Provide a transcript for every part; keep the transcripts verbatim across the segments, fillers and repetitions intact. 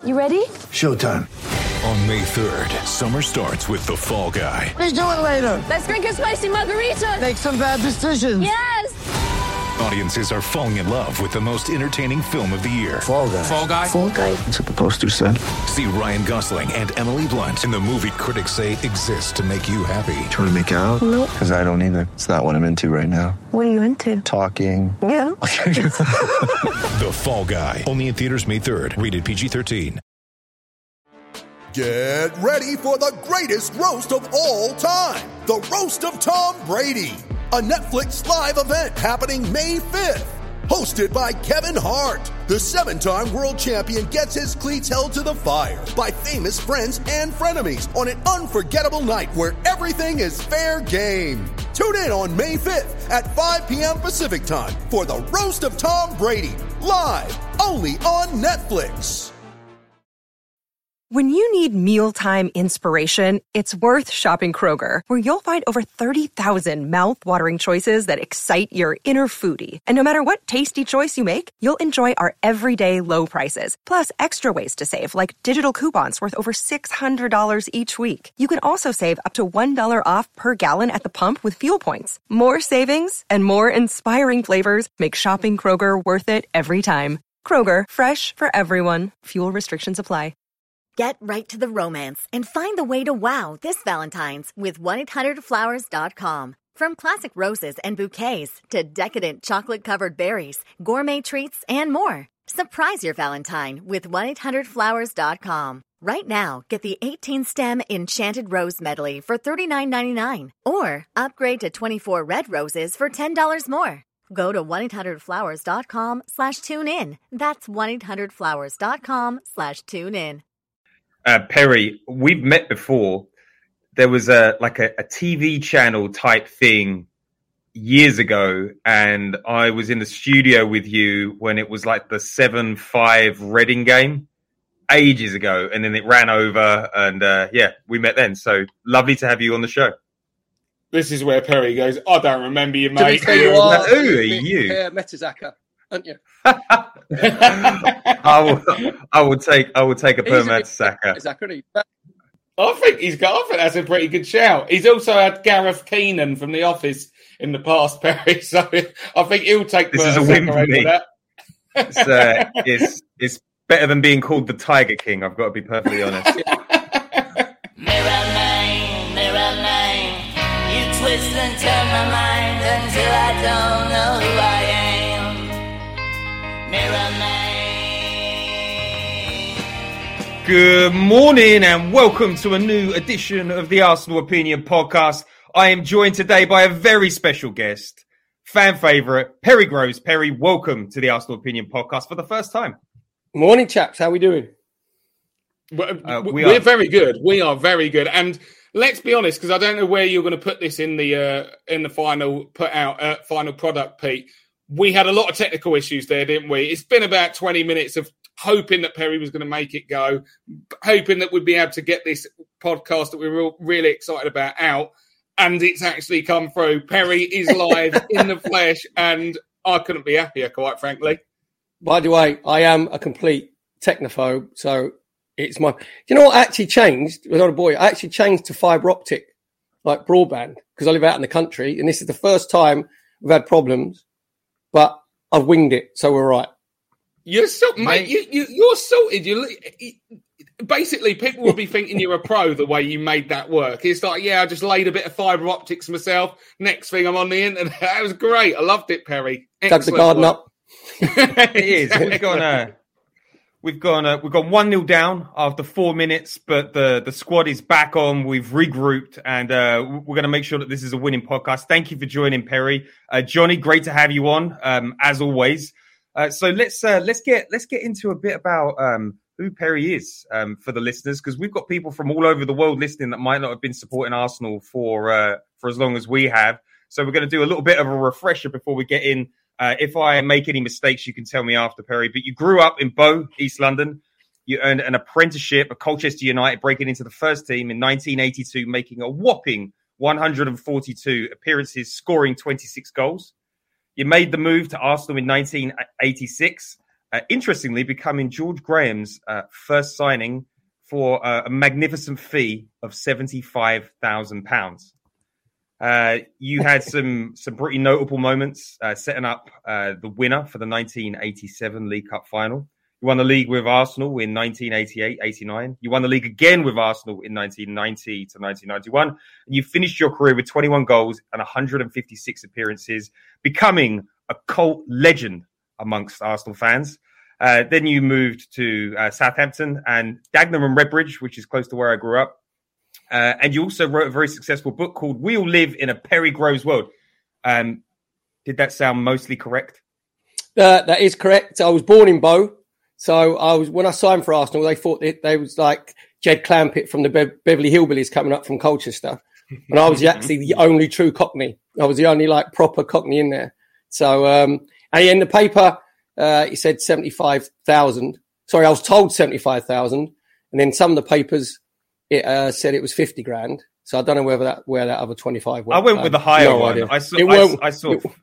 You ready? Showtime. On May third, summer starts with The Fall Guy. Let's do it later. Let's drink a spicy margarita. Make some bad decisions. Yes! Audiences are falling in love with the most entertaining film of the year. Fall Guy. Fall Guy? Fall Guy. That's what the poster said. See Ryan Gosling and Emily Blunt in the movie critics say exists to make you happy. Trying to make it out? Nope. Because I don't either. It's not what I'm into right now. What are you into? Talking. Yeah. The Fall Guy. Only in theaters May third. Rated P G thirteen. Get ready for the greatest roast of all time. The Roast of Tom Brady. A Netflix live event happening May fifth. Hosted by Kevin Hart. The seven-time world champion gets his cleats held to the fire by famous friends and frenemies on an unforgettable night where everything is fair game. Tune in on May fifth at five p.m. Pacific time for the Roast of Tom Brady. Live only on Netflix. When you need mealtime inspiration, it's worth shopping Kroger, where you'll find over thirty thousand mouth-watering choices that excite your inner foodie. And no matter what tasty choice you make, you'll enjoy our everyday low prices, plus extra ways to save, like digital coupons worth over six hundred dollars each week. You can also save up to one dollar off per gallon at the pump with fuel points. More savings and more inspiring flavors make shopping Kroger worth it every time. Kroger, fresh for everyone. Fuel restrictions apply. Get right to the romance and find the way to wow this Valentine's with one eight hundred flowers dot com. From classic roses and bouquets to decadent chocolate-covered berries, gourmet treats, and more. Surprise your Valentine with one eight hundred flowers dot com. Right now, get the eighteen-stem Enchanted Rose Medley for thirty-nine ninety-nine or upgrade to twenty-four red roses for ten dollars more. Go to one eight hundred flowers dot com slash tune in. That's one eight hundred flowers dot com slash tune in. Uh, Perry, we've met before. There was a like a, a T V channel type thing years ago, and I was in the studio with you when it was like the seven five Reading game ages ago, and then it ran over, and uh, yeah, we met then. So lovely to have you on the show. This is where Perry goes, I don't remember you, mate. To be fair, you are, Who are you? Uh, Metazaka, aren't you? I will. I will take. I will take a permit Saka. I think he's got. I think that's a pretty good shout. He's also had Gareth Keenan from The Office in the past, Perry. So I think he'll take. This is a win for me. That. It's, uh, it's it's better than being called the Tiger King. I've got to be perfectly honest. Mirror man, mirror man, you twist and turn my mind until I don't know who I am. Good morning and welcome to a new edition of the Arsenal Opinion Podcast. I am joined today by a very special guest, fan favourite, Perry Groves. Perry, welcome to the Arsenal Opinion Podcast for the first time. Morning, chaps. How are we doing? Uh, we We're are. very good. We are very good. And let's be honest, because I don't know where you're going to put this in the uh, in the final put out uh, final product, Pete. We had a lot of technical issues there, didn't we? It's been about twenty minutes of hoping that Perry was going to make it go, hoping that we'd be able to get this podcast that we we're really excited about out, and it's actually come through. Perry is live in the flesh, and I couldn't be happier, quite frankly. By the way, I am a complete technophobe, so it's my... You know what actually changed? When I was a boy, I actually changed to fibre optic, like broadband, because I live out in the country, and this is the first time we've had problems, but I've winged it, so we're right. You're so, mate. You, you, you're sorted. You basically, people will be thinking you're a pro the way you made that work. It's like, yeah, I just laid a bit of fibre optics myself. Next thing, I'm on the internet. That was great. I loved it, Perry. Dug the garden work. up. It is. We've gone. Uh, we've gone. Uh, we've gone one nil down after four minutes, but the the squad is back on. We've regrouped, and uh, we're going to make sure that this is a winning podcast. Thank you for joining, Perry. Uh, Johnny, great to have you on um, as always. Uh, so let's uh, let's get let's get into a bit about um, who Perry is um, for the listeners, because we've got people from all over the world listening that might not have been supporting Arsenal for uh, for as long as we have. So we're going to do a little bit of a refresher before we get in. Uh, if I make any mistakes, you can tell me after, Perry. But you grew up in Bow, East London. You earned an apprenticeship at Colchester United, breaking into the first team in nineteen eighty-two, making a whopping one hundred forty-two appearances, scoring twenty-six goals. You made the move to Arsenal in nineteen eighty-six, Uh, interestingly, becoming George Graham's uh, first signing for uh, a magnificent fee of seventy-five thousand pounds. Uh, you had some some pretty notable moments uh, setting up uh, the winner for the nineteen eighty-seven League Cup final. You won the league with Arsenal in nineteen eighty-eight eighty-nine. You won the league again with Arsenal in nineteen ninety to nineteen ninety-one. And you finished your career with twenty-one goals and one hundred fifty-six appearances, becoming a cult legend amongst Arsenal fans. Uh, then you moved to uh, Southampton and Dagenham and Redbridge, which is close to where I grew up. Uh, and you also wrote a very successful book called We All Live in a Perry Groves World. Um, did that sound mostly correct? Uh, that is correct. I was born in Bow. So I was when I signed for Arsenal, they thought it, they was like Jed Clampett from the Be- Beverly Hillbillies coming up from Colchester. And I was actually the only true Cockney. I was the only like proper Cockney in there. So um, and in the paper, uh, it said seventy-five thousand. Sorry, I was told seventy-five thousand. And then some of the papers, it uh, said it was fifty grand. So I don't know whether that where that other twenty-five went. I went um, with the higher no one. idea. I saw. It I, I saw. It,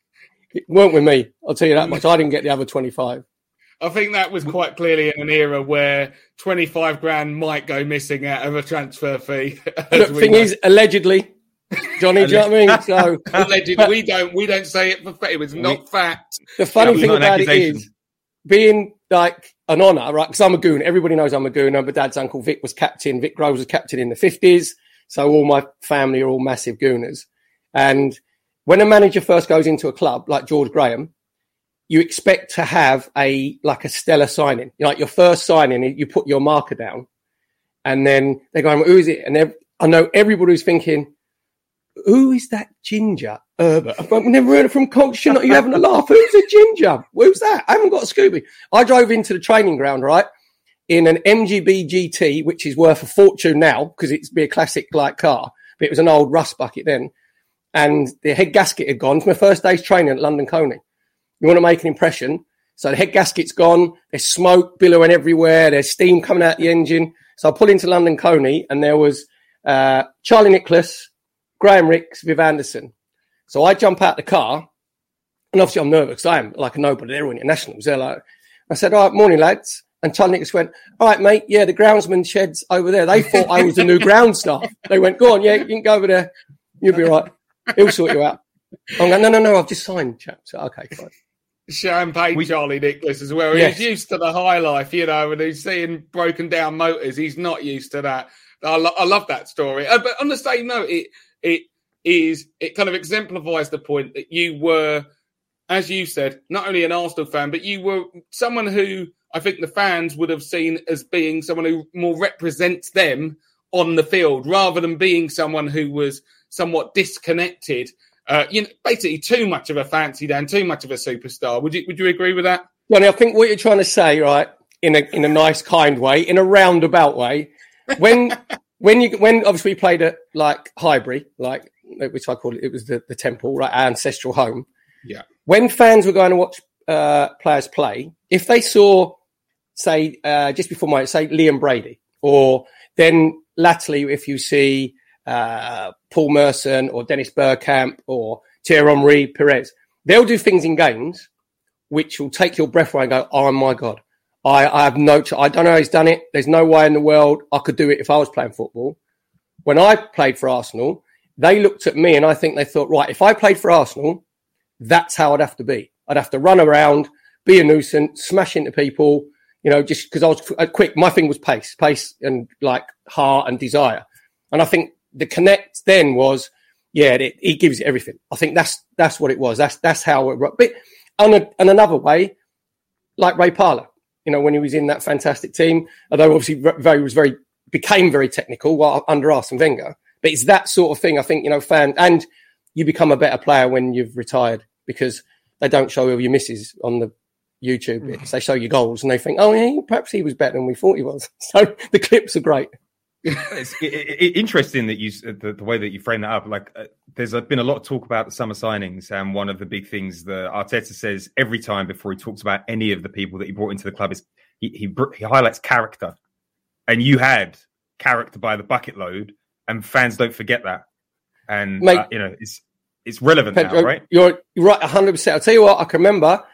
it weren't with me. I'll tell you that much. I didn't get the other twenty-five. I think that was quite clearly in an era where twenty-five grand might go missing out of a transfer fee. The thing know. is, allegedly, Johnny, do you know what I mean? So allegedly, we don't we don't say it for fact. It was not we, fact. The funny yeah, thing about it is, being like an honour, right? Because I'm a goon. Everybody knows I'm a goon. My dad's uncle Vic was captain. Vic Groves was captain in the fifties. So all my family are all massive gooners. And when a manager first goes into a club like George Graham, you expect to have a like a stellar signing. You know, like your first signing, you put your marker down, and then they're going, "Who is it?" And I know everybody's thinking, "Who is that ginger Herbert? I've never heard it from Coach. You're not you having a laugh? Who's a ginger? Who's that? I haven't got a Scooby." I drove into the training ground, right, in an M G B G T, which is worth a fortune now because it's be a classic like car, but it was an old rust bucket then, and the head gasket had gone. It's my first day's training at London Coney. You want to make an impression. So the head gasket's gone. There's smoke billowing everywhere. There's steam coming out the engine. So I pulled into London Coney and there was uh, Charlie Nicholas, Graham Ricks, Viv Anderson. So I jump out the car and obviously I'm nervous because I am like a nobody. They're all internationals. They're like, I said, all right, morning lads. And Charlie Nicholas went, all right, mate. Yeah, the groundsman shed's over there. They thought I was the new ground staff. They went, go on. Yeah, you can go over there. You'll be right. He'll sort you out. I'm going, no, no, no. I've just signed, chaps. So, okay, fine. Champagne we, Charlie Nicholas as well. Yes. He's used to the high life, you know, and he's seeing broken down motors. He's not used to that. I, lo- I love that story. Uh, but on the same note, it it is it kind of exemplifies the point that you were, as you said, not only an Arsenal fan, but you were someone who I think the fans would have seen as being someone who more represents them on the field rather than being someone who was somewhat disconnected. Uh, you know, basically too much of a fancy Dan, too much of a superstar. Would you would you agree with that? Johnny, I think what you're trying to say, right, in a in a nice, kind way, in a roundabout way, when when you when obviously we played at like Highbury, like which I call it, it was the, the temple, right, our ancestral home. Yeah. When fans were going to watch uh, players play, if they saw, say, uh, just before my say Liam Brady, or then latterly, if you see. Uh, Paul Merson or Dennis Bergkamp or Thierry Henry Perez. They'll do things in games which will take your breath away and go, oh my God, I, I have no, ch- I don't know how he's done it. There's no way in the world I could do it if I was playing football. When I played for Arsenal, they looked at me and I think they thought, right, if I played for Arsenal, that's how I'd have to be. I'd have to run around, be a nuisance, smash into people, you know, just because I was quick. My thing was pace, pace and like heart and desire. And I think the connect then was, yeah, it, it gives you everything. I think that's that's what it was. That's that's how it. But on a, in another way, like Ray Parlour, you know, when he was in that fantastic team, although obviously very was very became very technical while under Arsene Wenger. But it's that sort of thing. I think you know, fan and you become a better player when you've retired because they don't show all your misses on the YouTube bits. They show you goals and they think, oh yeah, perhaps he was better than we thought he was. So the clips are great. It's it, it, interesting that you the, the way that you frame that up. Like, uh, there's been a lot of talk about the summer signings, and one of the big things that Arteta says every time before he talks about any of the people that he brought into the club is he he, he highlights character, and you had character by the bucket load, and fans don't forget that, and Mate, uh, you know it's it's relevant Pedro, now, right? You're you're right, one hundred percent. I'll tell you what, I can remember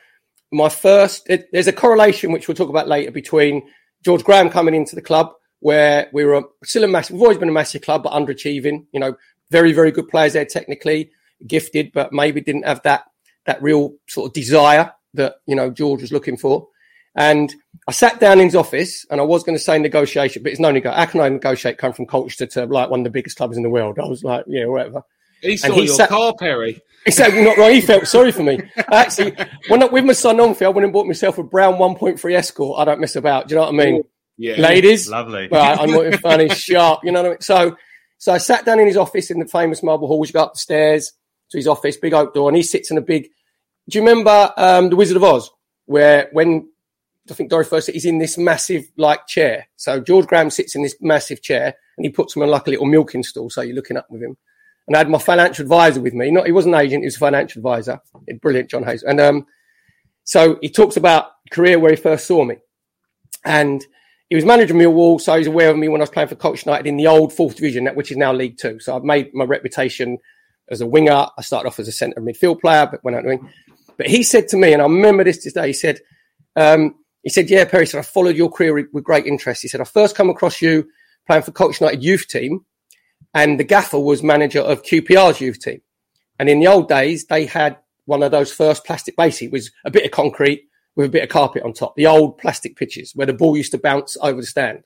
my first, it, there's a correlation, which we'll talk about later, between George Graham coming into the club, where we were still a massive, we've always been a massive club, but underachieving, you know, very, very good players there, technically gifted, but maybe didn't have that, that real sort of desire that, you know, George was looking for. And I sat down in his office and I was going to say negotiation, but it's no negotiation. How can I negotiate come from Colchester to like one of the biggest clubs in the world? I was like, yeah, whatever. He saw he your sat, car, Perry. He said, well, not right. He felt sorry for me. Actually, when I, with my son on field, I went and bought myself a brown one point three Escort. I don't mess about. Do you know what I mean? Yeah. Ladies. Lovely. Right, I'm not even funny, sharp. You know what I mean? So, so I sat down in his office in the famous marble hall. You go up the stairs to his office, big oak door, and he sits in a big. Do you remember um, The Wizard of Oz, where when I think Dorothy first he's in this massive like chair. So George Graham sits in this massive chair, and he puts him on like a little milking stool. So you're looking up with him. And I had my financial advisor with me. Not, he wasn't an agent, he was a financial advisor. Brilliant, John Hayes. And um, so he talks about career where he first saw me. And he was manager of Millwall, so he's aware of me when I was playing for Colchester United in the old fourth division, which is now League Two. So I've made my reputation as a winger. I started off as a centre midfield player, but went out doing. But he said to me, and I remember this to this day, he said, um, he said, yeah, Perry, said, I followed your career with, with great interest. He said, I first come across you playing for Colchester United youth team. And the gaffer was manager of Q P R's youth team. And in the old days, they had one of those first plastic bases. It was a bit of concrete with a bit of carpet on top, the old plastic pitches where the ball used to bounce over the stand.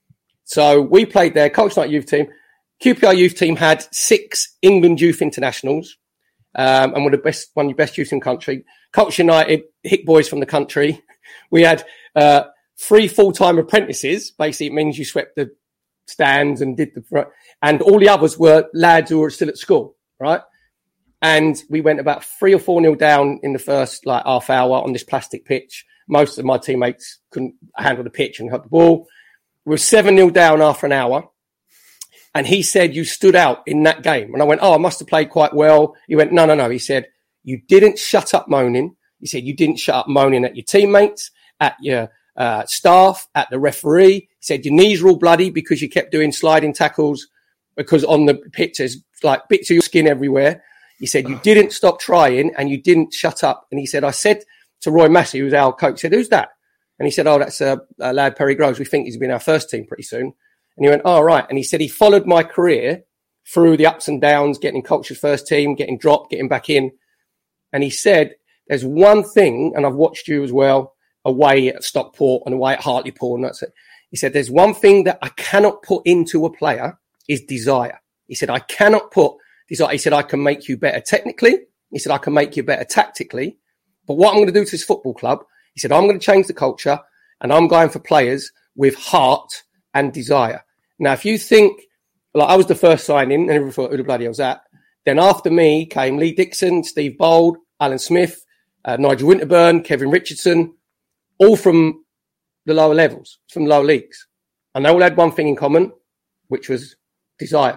So we played there, Colchester United youth team. Q P R youth team had six England youth internationals um, and were the best, one of the best youth in the country. Colchester United, hit boys from the country. We had uh, three full-time apprentices. Basically, it means you swept the stands and did the, and all the others were lads who were still at school, right? And we went about three or four nil down in the first like half hour on this plastic pitch. Most of my teammates couldn't handle the pitch and cut the ball. We were seven nil down after an hour. And he said, you stood out in that game. And I went, oh, I must have played quite well. He went, no, no, no. He said, you didn't shut up moaning. He said, you didn't shut up moaning at your teammates, at your uh, staff, at the referee. He said, your knees were all bloody because you kept doing sliding tackles because on the pitch there's like bits of your skin everywhere. He said, you didn't stop trying and you didn't shut up. And he said, I said to Roy Massey, who was our coach, said, who's that? And he said, oh, that's a, a lad, Perry Groves. We think he's been our first team pretty soon. And he went, oh, right. And he said he followed my career through the ups and downs, getting Colchester's first team, getting dropped, getting back in. And he said, there's one thing, and I've watched you as well, away at Stockport and away at Hartlepool, and that's it. He said, there's one thing that I cannot put into a player is desire. He said, I cannot put desire. He said, I can make you better technically. He said, I can make you better tactically. But what I'm going to do to this football club, he said, I'm going to change the culture and I'm going for players with heart and desire. Now, if you think, like I was the first signing and everyone thought, who the bloody hell was that? Then after me came Lee Dixon, Steve Bold, Alan Smith, uh, Nigel Winterburn, Kevin Richardson, all from the lower levels, from lower leagues. And they all had one thing in common, which was desire.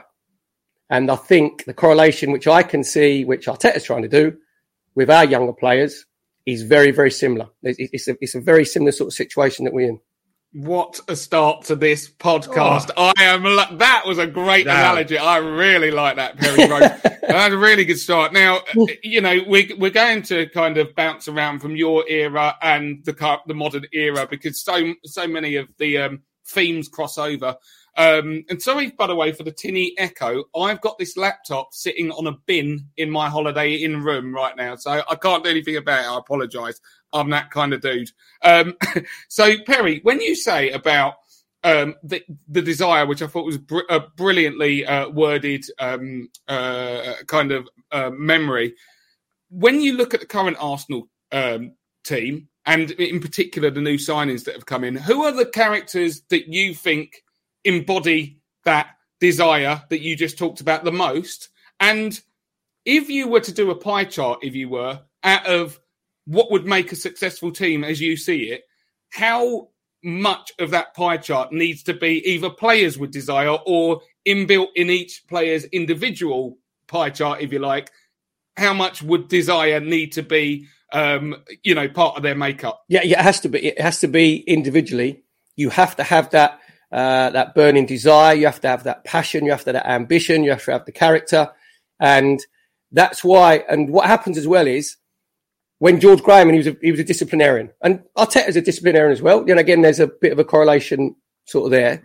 And I think the correlation, which I can see, which Arteta's trying to do with our younger players, is very, very similar. It's a, it's a very similar sort of situation that we're in. What a start to this podcast. Oh. I am, that was a great yeah. analogy. I really like that, Perry Groves. That's a really good start. Now, you know, we, we're going to kind of bounce around from your era and the the modern era because so, so many of the um, themes cross over. Um, and sorry, by the way, for the tinny echo, I've got this laptop sitting on a bin in my Holiday Inn room right now. So I can't do anything about it. I apologise. I'm that kind of dude. Um, so, Perry, when you say about um, the, the desire, which I thought was br- a brilliantly uh, worded um, uh, kind of uh, memory, when you look at the current Arsenal um, team, and in particular the new signings that have come in, who are the characters that you think embody that desire that you just talked about the most? And if you were to do a pie chart, if you were, out of what would make a successful team as you see it, how much of that pie chart needs to be either players with desire or inbuilt in each player's individual pie chart, if you like? How much would desire need to be, um, you know, part of their makeup? Yeah, yeah, it has to be. It has to be individually. You have to have that uh, that burning desire. You have to have that passion. You have to have that ambition. You have to have the character. And that's why, and what happens as well is, when George Graham, and he was a, he was a disciplinarian, and Arteta's a disciplinarian as well. You know, again, there's a bit of a correlation sort of there.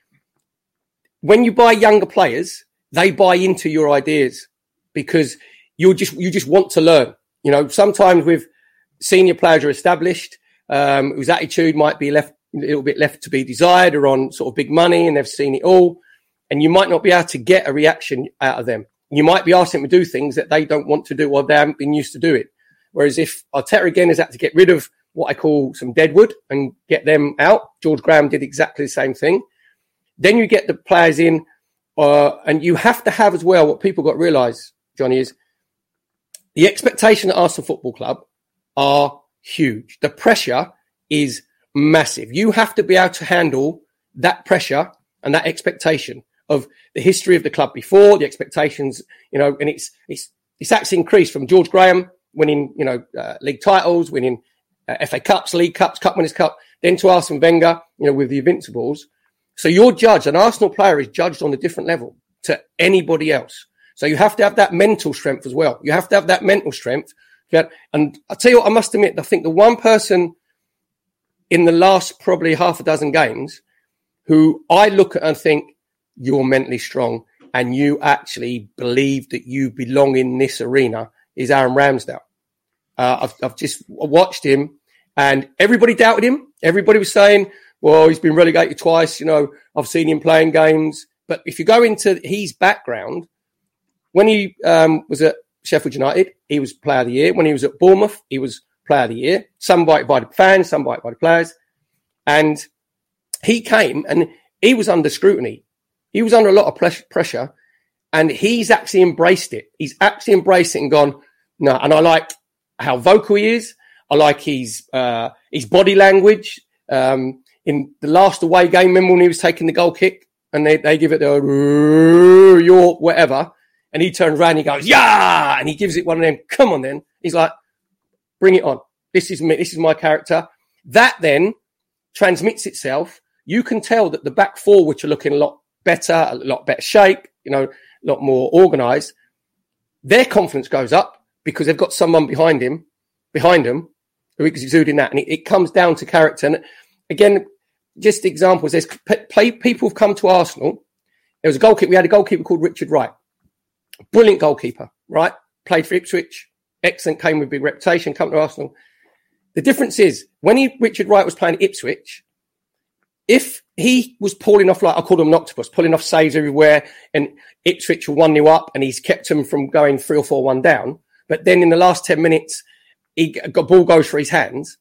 When you buy younger players, they buy into your ideas because you just you just want to learn. You know, sometimes with senior players are established, um, whose attitude might be left a little bit left to be desired, or on sort of big money, and they've seen it all, and you might not be able to get a reaction out of them. You might be asking them to do things that they don't want to do or they haven't been used to do it. Whereas if Arteta again has had to get rid of what I call some deadwood and get them out, George Graham did exactly the same thing. Then you get the players in, uh, and you have to have as well, what people got to realise, Johnny, is the expectation at Arsenal Football Club are huge. The pressure is massive. You have to be able to handle that pressure and that expectation of the history of the club before, the expectations, you know, and it's it's it's actually increased from George Graham winning, you know, uh, league titles, winning uh, F A Cups, League Cups, Cup Winners' Cup, then to Arsene Wenger, you know, with the Invincibles. So you're judged, an Arsenal player is judged on a different level to anybody else. So you have to have that mental strength as well. You have to have that mental strength. Yeah. And I'll tell you what, I must admit, I think the one person in the last probably half a dozen games who I look at and think, you're mentally strong and you actually believe that you belong in this arena is Aaron Ramsdale. Uh, I've, I've just watched him and everybody doubted him. Everybody was saying, well, he's been relegated twice. You know, I've seen him playing games. But if you go into his background, when he um, was at Sheffield United, he was player of the year. When he was at Bournemouth, he was player of the year. Some voted by the fans, some voted by the players. And he came and he was under scrutiny. He was under a lot of pressure and he's actually embraced it. He's actually embraced it and gone, no. And I like how vocal he is. I like his, uh, his body language. Um, in the last away game, remember when he was taking the goal kick and they, they give it the, your whatever. And he turns around and he goes, yeah. And he gives it one of them. Come on then. He's like, bring it on. This is me. This is my character. That then transmits itself. You can tell that the back four, which are looking a lot better, a lot better shape, you know, a lot more organised, their confidence goes up because they've got someone behind him, behind them, who is exuding that. And it, it comes down to character. And again, just examples. There's play, people have come to Arsenal. There was a goalkeeper. We had a goalkeeper called Richard Wright. Brilliant goalkeeper, right? Played for Ipswich. Excellent, came with big reputation, come to Arsenal. The difference is, when he, Richard Wright was playing at Ipswich, if he was pulling off, like I called him an octopus, pulling off saves everywhere, and Ipswich were one nil up, and he's kept him from going three or four one down, but then in the last ten minutes, he got ball goes for his hands,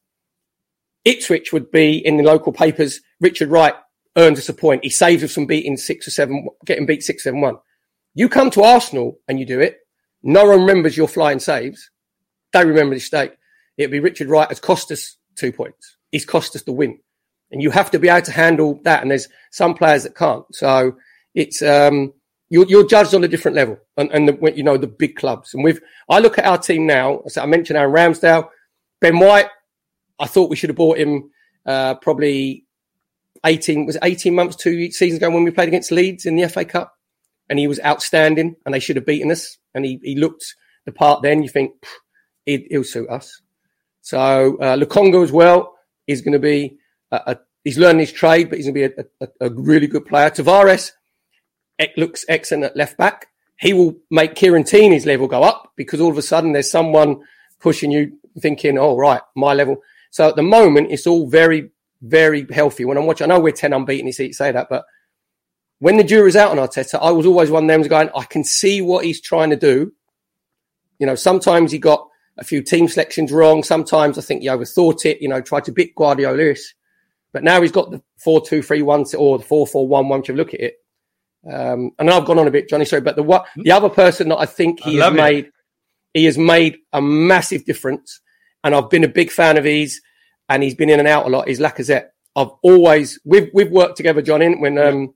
Ipswich would be in the local papers, Richard Wright earns us a point. He saves us from beating six or seven, getting beat six, seven, one. You come to Arsenal and you do it. No one remembers your flying saves. They remember the mistake. It'd be Richard Wright has cost us two points. He's cost us the win. And you have to be able to handle that. And there's some players that can't. So it's, um, you're, you're judged on a different level. And, and the, you know, the big clubs. And with, I look at our team now. I mentioned Aaron Ramsdale, Ben White. I thought we should have bought him, uh, probably eighteen, was it eighteen months, two seasons ago when we played against Leeds in the F A Cup. And he was outstanding and they should have beaten us. And he, he looked the part then. You think he'd, he'll suit us. So, uh, Lukonga as well is going to be, a, a, he's learning his trade, but he's going to be a, a, a really good player. Tavares looks excellent at left back. He will make Kieran Tierney's level go up because all of a sudden there's someone pushing you thinking, oh, right, my level. So at the moment, it's all very, very healthy. When I'm watching, I know we're ten unbeaten, you see you say that, but when the jury's out on Arteta, I was always one of them going, I can see what he's trying to do. You know, sometimes he got a few team selections wrong. Sometimes I think he overthought it, you know, tried to beat Guardiola. But now he's got the four two three one or the four four one one, if you look at it. Um, and I've gone on a bit, Johnny, sorry, but the what, the other person that I think he I has made, it. he has made a massive difference. And I've been a big fan of his, and he's been in and out a lot, is Lacazette. I've always, we've, we've worked together, Johnny, when, um,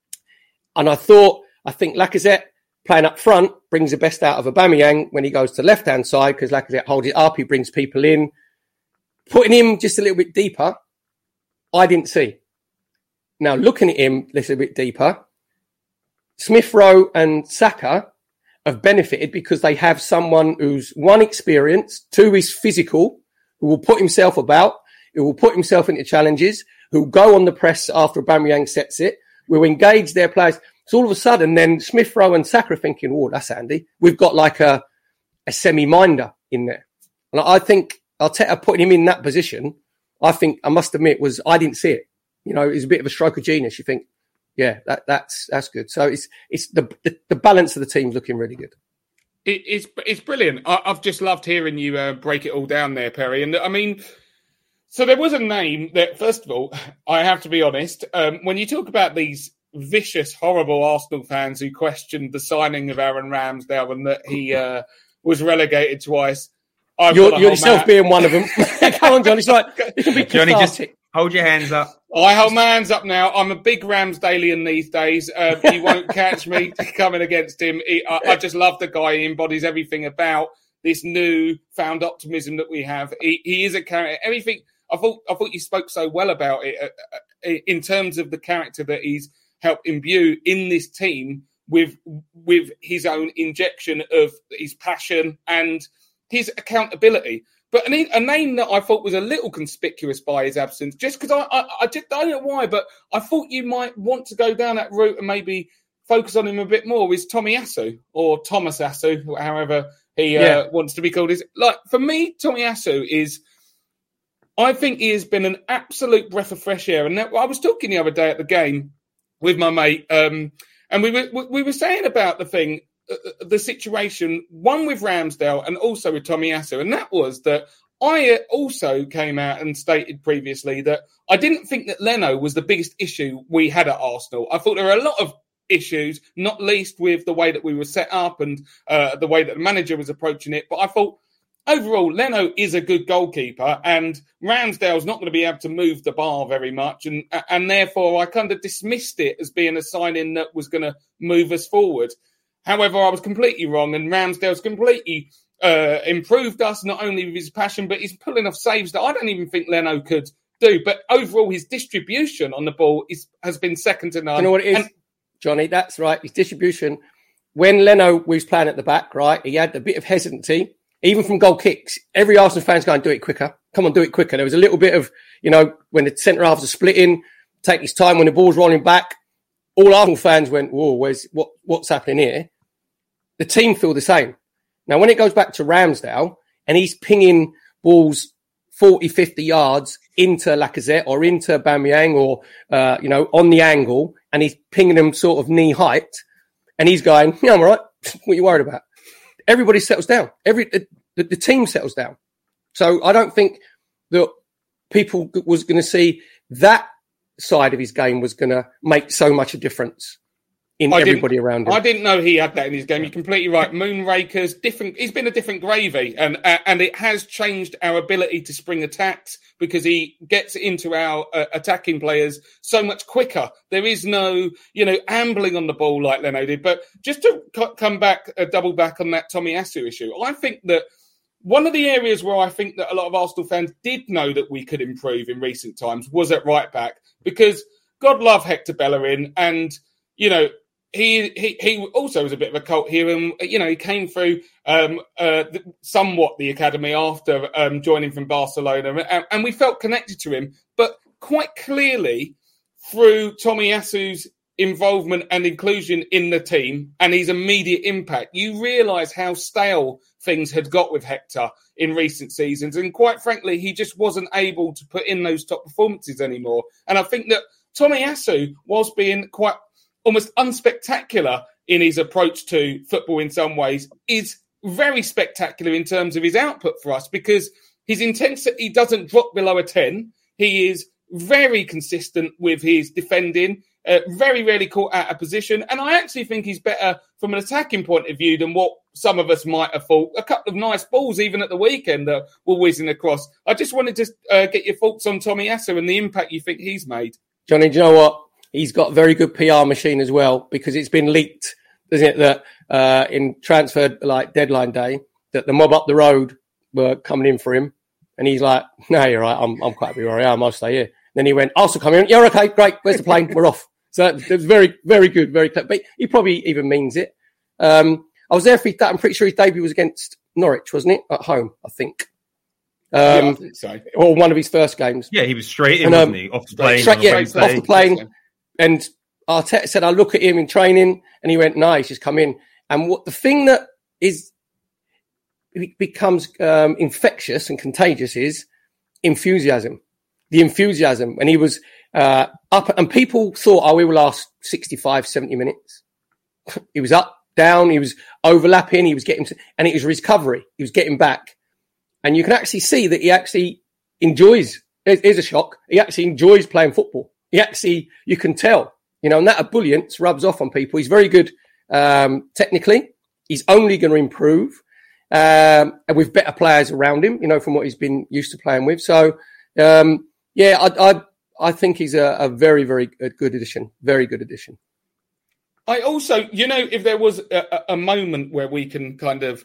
and I thought, I think Lacazette playing up front brings the best out of Aubameyang when he goes to the left-hand side, because Lacazette holds it up, he brings people in. Putting him just a little bit deeper, I didn't see. Now, looking at him a little bit deeper, Smith Rowe and Saka have benefited because they have someone who's one, experienced, two, is physical, who will put himself about, who will put himself into challenges, who will go on the press after Aubameyang sets it, will engage their players. So all of a sudden, then Smith Rowe and Saka are thinking, oh, that's handy. We've got like a, a semi-minder in there. And I think Arteta putting him in that position, I think, I must admit, was, I didn't see it. You know, it's a bit of a stroke of genius. You think, yeah, that, that's that's good. So it's it's the, the the balance of the team's looking really good. It, it's it's brilliant. I, I've just loved hearing you uh, break it all down there, Perry. And I mean, so there was a name that, first of all, I have to be honest, um, when you talk about these vicious, horrible Arsenal fans who questioned the signing of Aaron Ramsdale and that he uh, was relegated twice. I've you're you're yourself man. being one of them. Come on, John. It's like, it can be Johnny, just hold your hands up. I hold my hands up now. I'm a big Ramsdalian these days. Uh, he won't catch me coming against him. He, I, I just love the guy. He embodies everything about this new found optimism that we have. He, he is a character. Everything. I thought. I thought you spoke so well about it uh, in terms of the character that he's helped imbue in this team with with his own injection of his passion and his accountability. But a, a name that I thought was a little conspicuous by his absence, just because I, I, I just don't know why, but I thought you might want to go down that route and maybe focus on him a bit more, is Tomiyasu, or Thomas Asu, however he uh, yeah. wants to be called. Is like for me, Tomiyasu is, I think he has been an absolute breath of fresh air. And that, I was talking the other day at the game with my mate, um, and we were we were saying about the thing, the situation, one with Ramsdale and also with Tomiyasu, and that was that I also came out and stated previously that I didn't think that Leno was the biggest issue we had at Arsenal. I thought there were a lot of issues, not least with the way that we were set up and uh, the way that the manager was approaching it. But I thought overall, Leno is a good goalkeeper and Ramsdale's not going to be able to move the bar very much. And, and therefore, I kind of dismissed it as being a signing that was going to move us forward. However, I was completely wrong, and Ramsdale's completely uh, improved us, not only with his passion, but he's pulling off saves that I don't even think Leno could do. But overall, his distribution on the ball is, has been second to none. You know what it is, and, Johnny? That's right. His distribution. When Leno was playing at the back, right, he had a bit of hesitancy, even from goal kicks. Every Arsenal fan's going, do it quicker. Come on, do it quicker. There was a little bit of, you know, when the centre halves are splitting, take his time when the ball's rolling back. All Arsenal fans went, whoa, where's, what, what's happening here? The team feel the same. Now, when it goes back to Ramsdale and he's pinging balls forty, fifty yards into Lacazette or into Aubameyang or, uh, you know, on the angle, and he's pinging them sort of knee height, and he's going, yeah, I'm all right. What are you worried about? Everybody settles down. Every the, the team settles down. So I don't think that people was going to see that side of his game was going to make so much a difference in I everybody around him. I didn't know he had that in his game. You're completely right. Moonrakers, different. He's been a different gravy, and uh, and it has changed our ability to spring attacks because he gets into our uh, attacking players so much quicker. There is no, you know, ambling on the ball like Leno did. But just to c- come back, uh, double back on that Tomiyasu issue, I think that one of the areas where I think that a lot of Arsenal fans did know that we could improve in recent times was at right back, because God love Hector Bellerin, and you know. He, he he also was a bit of a cult hero, and you know he came through um, uh, somewhat the academy after um, joining from Barcelona, and, and we felt connected to him. But quite clearly, through Tomiyasu's involvement and inclusion in the team and his immediate impact, you realise how stale things had got with Hector in recent seasons, and quite frankly, he just wasn't able to put in those top performances anymore. And I think that Tomiyasu was being quite almost unspectacular in his approach to football in some ways, is very spectacular in terms of his output for us, because his intensity doesn't drop below a ten. He is very consistent with his defending, uh, very rarely caught out of position. And I actually think he's better from an attacking point of view than what some of us might have thought. A couple of nice balls, even at the weekend, that were whizzing across. I just wanted to uh, get your thoughts on Tomiyasu and the impact you think he's made. Johnny, do you know what? He's got a very good P R machine as well, because it's been leaked, isn't it, that uh, in transfer like deadline day, that the mob up the road were coming in for him, and he's like, "No, you're right. I'm I'm quite happy where I am. I'll stay here." Then he went, "Arsenal come in. Yeah, okay, great. Where's the plane? We're off." So it was very, very good, very clever. But he probably even means it. Um, I was there for that. I'm pretty sure his debut was against Norwich, wasn't it? At home, I think. Um, yeah, I think so. Or one of his first games. Yeah, he was straight in, and, um, wasn't he? Off the plane. Straight, yeah, off the plane. And Arteta said, I look at him in training, and he went, no, he's just come in. And what the thing that is it becomes um, infectious and contagious is enthusiasm. The enthusiasm. And he was uh, up, and people thought, oh, he will last sixty-five, seventy minutes. He was up, down, he was overlapping, he was getting to, and it was recovery. He was getting back. And you can actually see that he actually enjoys, here's a shock, he actually enjoys playing football. He actually, you can tell, you know, and that ebullience rubs off on people. He's very good um, technically. He's only going to improve. Um, and with better players around him, you know, from what he's been used to playing with. So, um, yeah, I, I, I think he's a, a very, very good addition. Very good addition. I also, you know, if there was a, a moment where we can kind of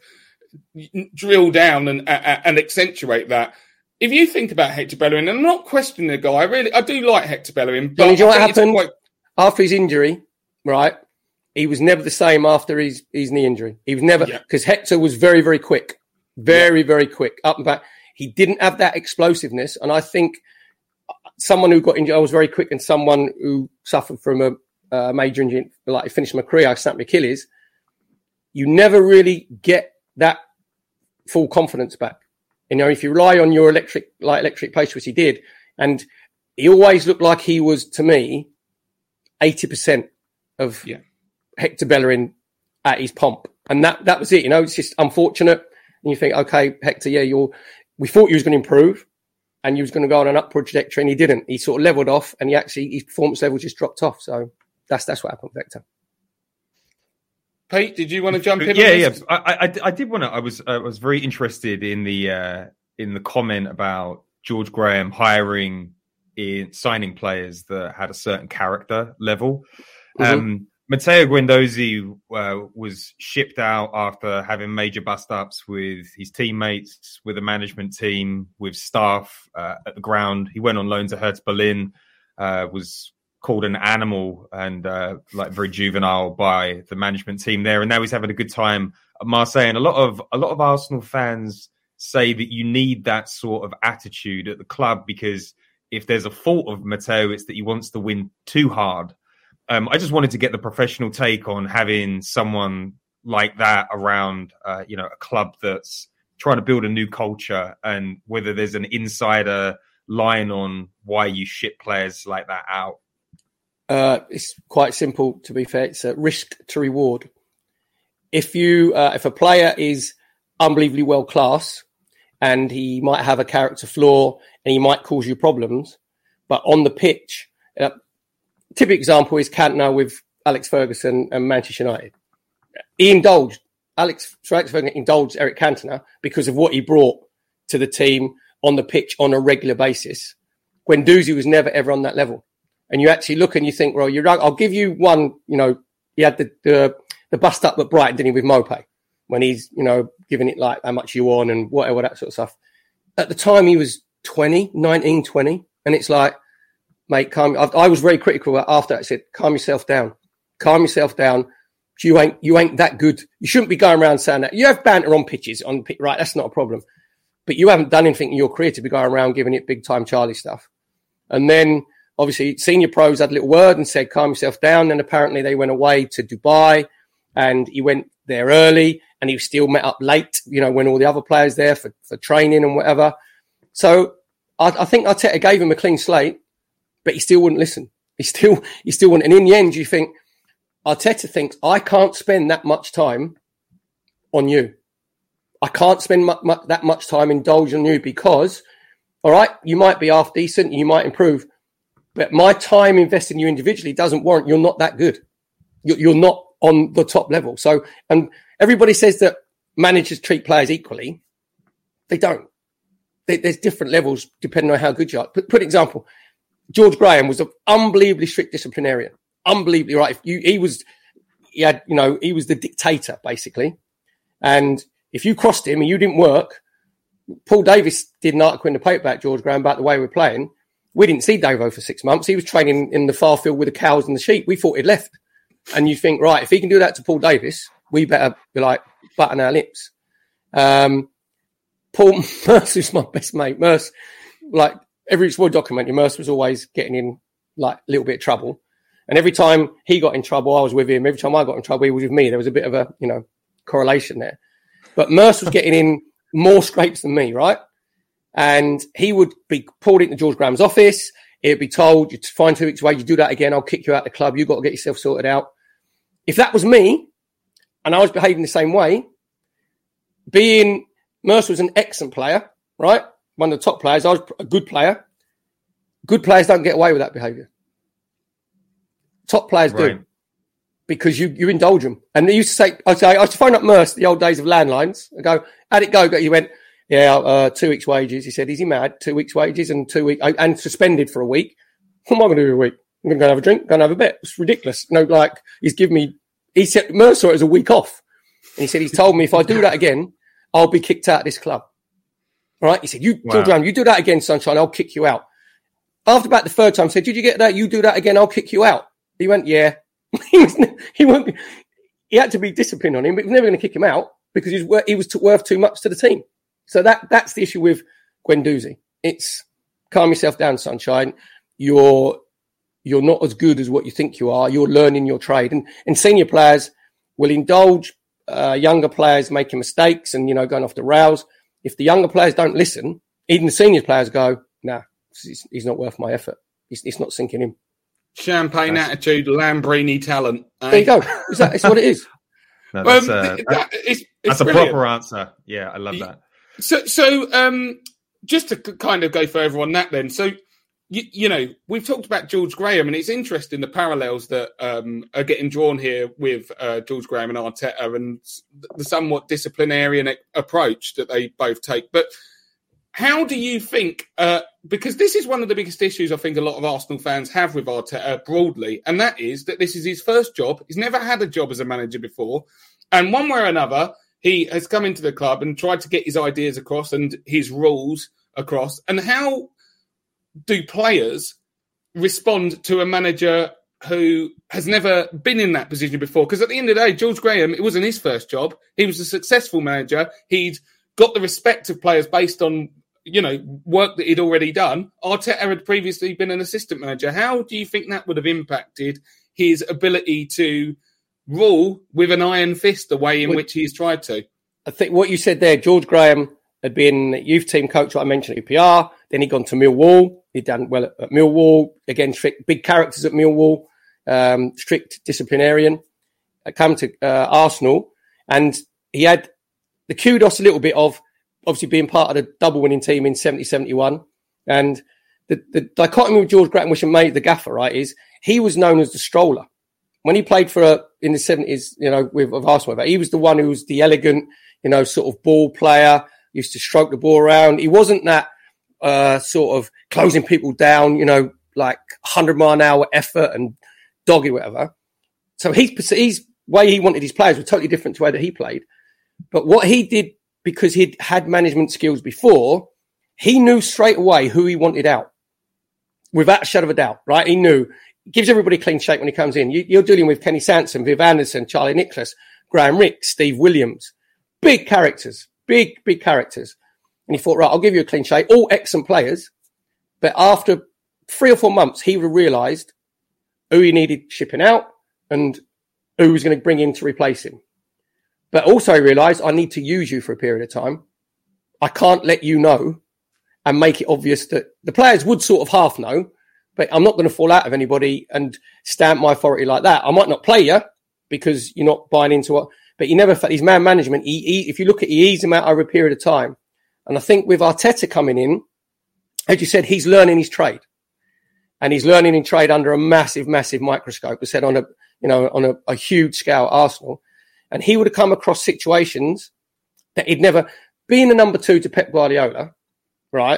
drill down and and accentuate that, if you think about Hector Bellerin, and I'm not questioning the guy, I really, I do like Hector Bellerin. But do you know what happened quite... after his injury? Right, he was never the same after his, his knee injury. He was never, because yeah. Hector was very, very quick, very, yeah. very quick, up and back. He didn't have that explosiveness, and I think someone who got injured, I was very quick, and someone who suffered from a Uh, major injury, like I finished my career, I snapped my Achilles. You never really get that full confidence back. You know, if you rely on your electric, like electric pace, which he did, and he always looked like he was, to me, eighty percent of yeah. Hector Bellerin at his pomp. And that, that was it. You know, it's just unfortunate. And you think, okay, Hector, yeah, you're, we thought you was going to improve and you was going to go on an upward trajectory, and he didn't. He sort of leveled off, and he actually, his performance level just dropped off. So, That's that's what happened with Hector. Pete, did you want to jump in? Yeah, on yeah. this? I, I, I did want to. I was I was very interested in the uh, in the comment about George Graham hiring in signing players that had a certain character level. Mm-hmm. Um, Matteo Guendouzi uh, was shipped out after having major bust-ups with his teammates, with the management team, with staff uh, at the ground. He went on loan to Hertha Berlin, uh, was called an animal and uh, like very juvenile by the management team there, and now he's having a good time at Marseille. And a lot of a lot of Arsenal fans say that you need that sort of attitude at the club, because if there's a fault of Matteo, it's that he wants to win too hard. Um, I just wanted to get the professional take on having someone like that around, uh, you know, a club that's trying to build a new culture, and whether there's an insider line on why you ship players like that out. Uh, it's quite simple, to be fair. It's a risk to reward. If you, uh, if a player is unbelievably well class and he might have a character flaw and he might cause you problems, but on the pitch, uh, typical example is Cantona with Alex Ferguson and Manchester United. He indulged, Alex, Alex Ferguson indulged Eric Cantona because of what he brought to the team on the pitch on a regular basis. Guendouzi was never ever on that level. And you actually look and you think, well, you're, I'll give you one, you know, he had the, the, the bust up at Brighton, didn't he, with Mopé, when he's, you know, giving it like how much you want and whatever, that sort of stuff. At the time, he was twenty, nineteen, twenty. And it's like, mate, calm. I, I was very critical after that. I said, calm yourself down. Calm yourself down. You ain't, you ain't that good. You shouldn't be going around saying that. You have banter on pitches, on right? That's not a problem. But you haven't done anything in your career to be going around giving it big time Charlie stuff. And then, obviously, senior pros had a little word and said, calm yourself down. And apparently they went away to Dubai and he went there early and he still met up late, you know, when all the other players there for, for training and whatever. So I, I think Arteta gave him a clean slate, but he still wouldn't listen. He still, he still wouldn't. And in the end, you think, Arteta thinks, I can't spend that much time on you. I can't spend mu- mu- that much time indulging you because, all right, you might be half decent, you might improve, but my time invested in you individually doesn't warrant. You're not that good. You're, you're not on the top level. So, and everybody says that managers treat players equally. They don't. They, there's different levels depending on how good you are. Put, put example, George Graham was an unbelievably strict disciplinarian. Unbelievably right. If you, he was, he had, you know, he was the dictator basically. And if you crossed him and you didn't work, Paul Davis did an article in the paper about George Graham about the way we're playing. We didn't see Davo for six months. He was training in the far field with the cows and the sheep. We thought he'd left. And you think, right, if he can do that to Paul Davis, we better be like button our lips. Um, Paul Mercer's my best mate. Merce, like every sport documentary, Mercer was always getting in like a little bit of trouble. And every time he got in trouble, I was with him. Every time I got in trouble, he was with me. There was a bit of a, you know, correlation there. But Merce was getting in more scrapes than me, right? And he would be pulled into George Graham's office. He'd be told, you find two weeks away, you do that again, I'll kick you out of the club. You've got to get yourself sorted out. If that was me, and I was behaving the same way, being Mercer was an excellent player, right? One of the top players. I was a good player. Good players don't get away with that behaviour. Top players right. do. Because you, you indulge them. And they used to say, I'd say, I used to phone up Mercer, the old days of landlines. I go, how'd it go? He went, yeah, uh, two weeks' wages. He said, is he mad? Two weeks' wages and two weeks, and suspended for a week. What am I going to do a week? I'm going to go and have a drink, go and have a bet. It's ridiculous. You know, like, he's given me, he said, Mercer is a week off. And he said, he's told me if I do that again, I'll be kicked out of this club. All right? He said, you, wow. Around, you do that again, Sunshine, I'll kick you out. After about the third time, I said, did you get that? You do that again, I'll kick you out. He went, yeah. he was, he won't, he had to be disciplined on him, but he was never going to kick him out because he was, he was worth too much to the team. So that that's the issue with Guendouzi. It's calm yourself down, Sunshine. You're you're not as good as what you think you are. You're learning your trade. And, and senior players will indulge uh, younger players making mistakes and, you know, going off the rails. If the younger players don't listen, even the senior players go, nah, he's, he's not worth my effort. It's, it's not sinking in. Champagne that's... attitude, Lambrini talent. Eh? There you go. Is that, it's what it is. No, that's, um, uh, that, it's, it's that's a proper answer. Yeah, I love that. So, so um, just to kind of go further on that then. So, you, you know, we've talked about George Graham, and it's interesting the parallels that um, are getting drawn here with uh, George Graham and Arteta and the somewhat disciplinarian approach that they both take. But how do you think, uh, because this is one of the biggest issues I think a lot of Arsenal fans have with Arteta broadly, and that is that this is his first job. He's never had a job as a manager before. And one way or another, he has come into the club and tried to get his ideas across and his rules across. And how do players respond to a manager who has never been in that position before? Because at the end of the day, George Graham, it wasn't his first job. He was a successful manager. He'd got the respect of players based on, you know, work that he'd already done. Arteta had previously been an assistant manager. How do you think that would have impacted his ability to rule with an iron fist the way in well, which he's tried to? I think what you said there, George Graham had been youth team coach, like I mentioned, at U P R. Then he'd gone to Millwall. He'd done well at, at Millwall. Again, strict, big characters at Millwall, um, strict disciplinarian. I come to uh, Arsenal, and he had the kudos a little bit of obviously being part of the double winning team in seventy seventy-one. And the, the dichotomy with George Graham, which made the gaffer, right, is he was known as the stroller. When he played for a, in the seventies, you know, with, with Arsenal, he was the one who was the elegant, you know, sort of ball player, used to stroke the ball around. He wasn't that uh, sort of closing people down, you know, like one hundred mile an hour effort and doggy, whatever. So his, his way he wanted his players was totally different to the way that he played. But what he did, because he'd had management skills before, he knew straight away who he wanted out. Without a shadow of a doubt, right? He knew. Gives everybody a clean shape when he comes in. You, you're dealing with Kenny Sansom, Viv Anderson, Charlie Nicholas, Graham Ricks, Steve Williams. Big characters. Big, big characters. And he thought, right, I'll give you a clean shape. All excellent players. But after three or four months, he would have realised who he needed shipping out and who he was going to bring in to replace him. But also he realised, I need to use you for a period of time. I can't let you know and make it obvious that the players would sort of half know, but I'm not going to fall out of anybody and stamp my authority like that. I might not play you because you're not buying into what, but he never felt his man management. He, he, if you look at, he eased him out over a period of time. And I think with Arteta coming in, as you said, he's learning his trade, and he's learning his trade under a massive, massive microscope. I said on a, you know, on a, a huge scale at Arsenal, and he would have come across situations that he'd never, being the number two to Pep Guardiola, right?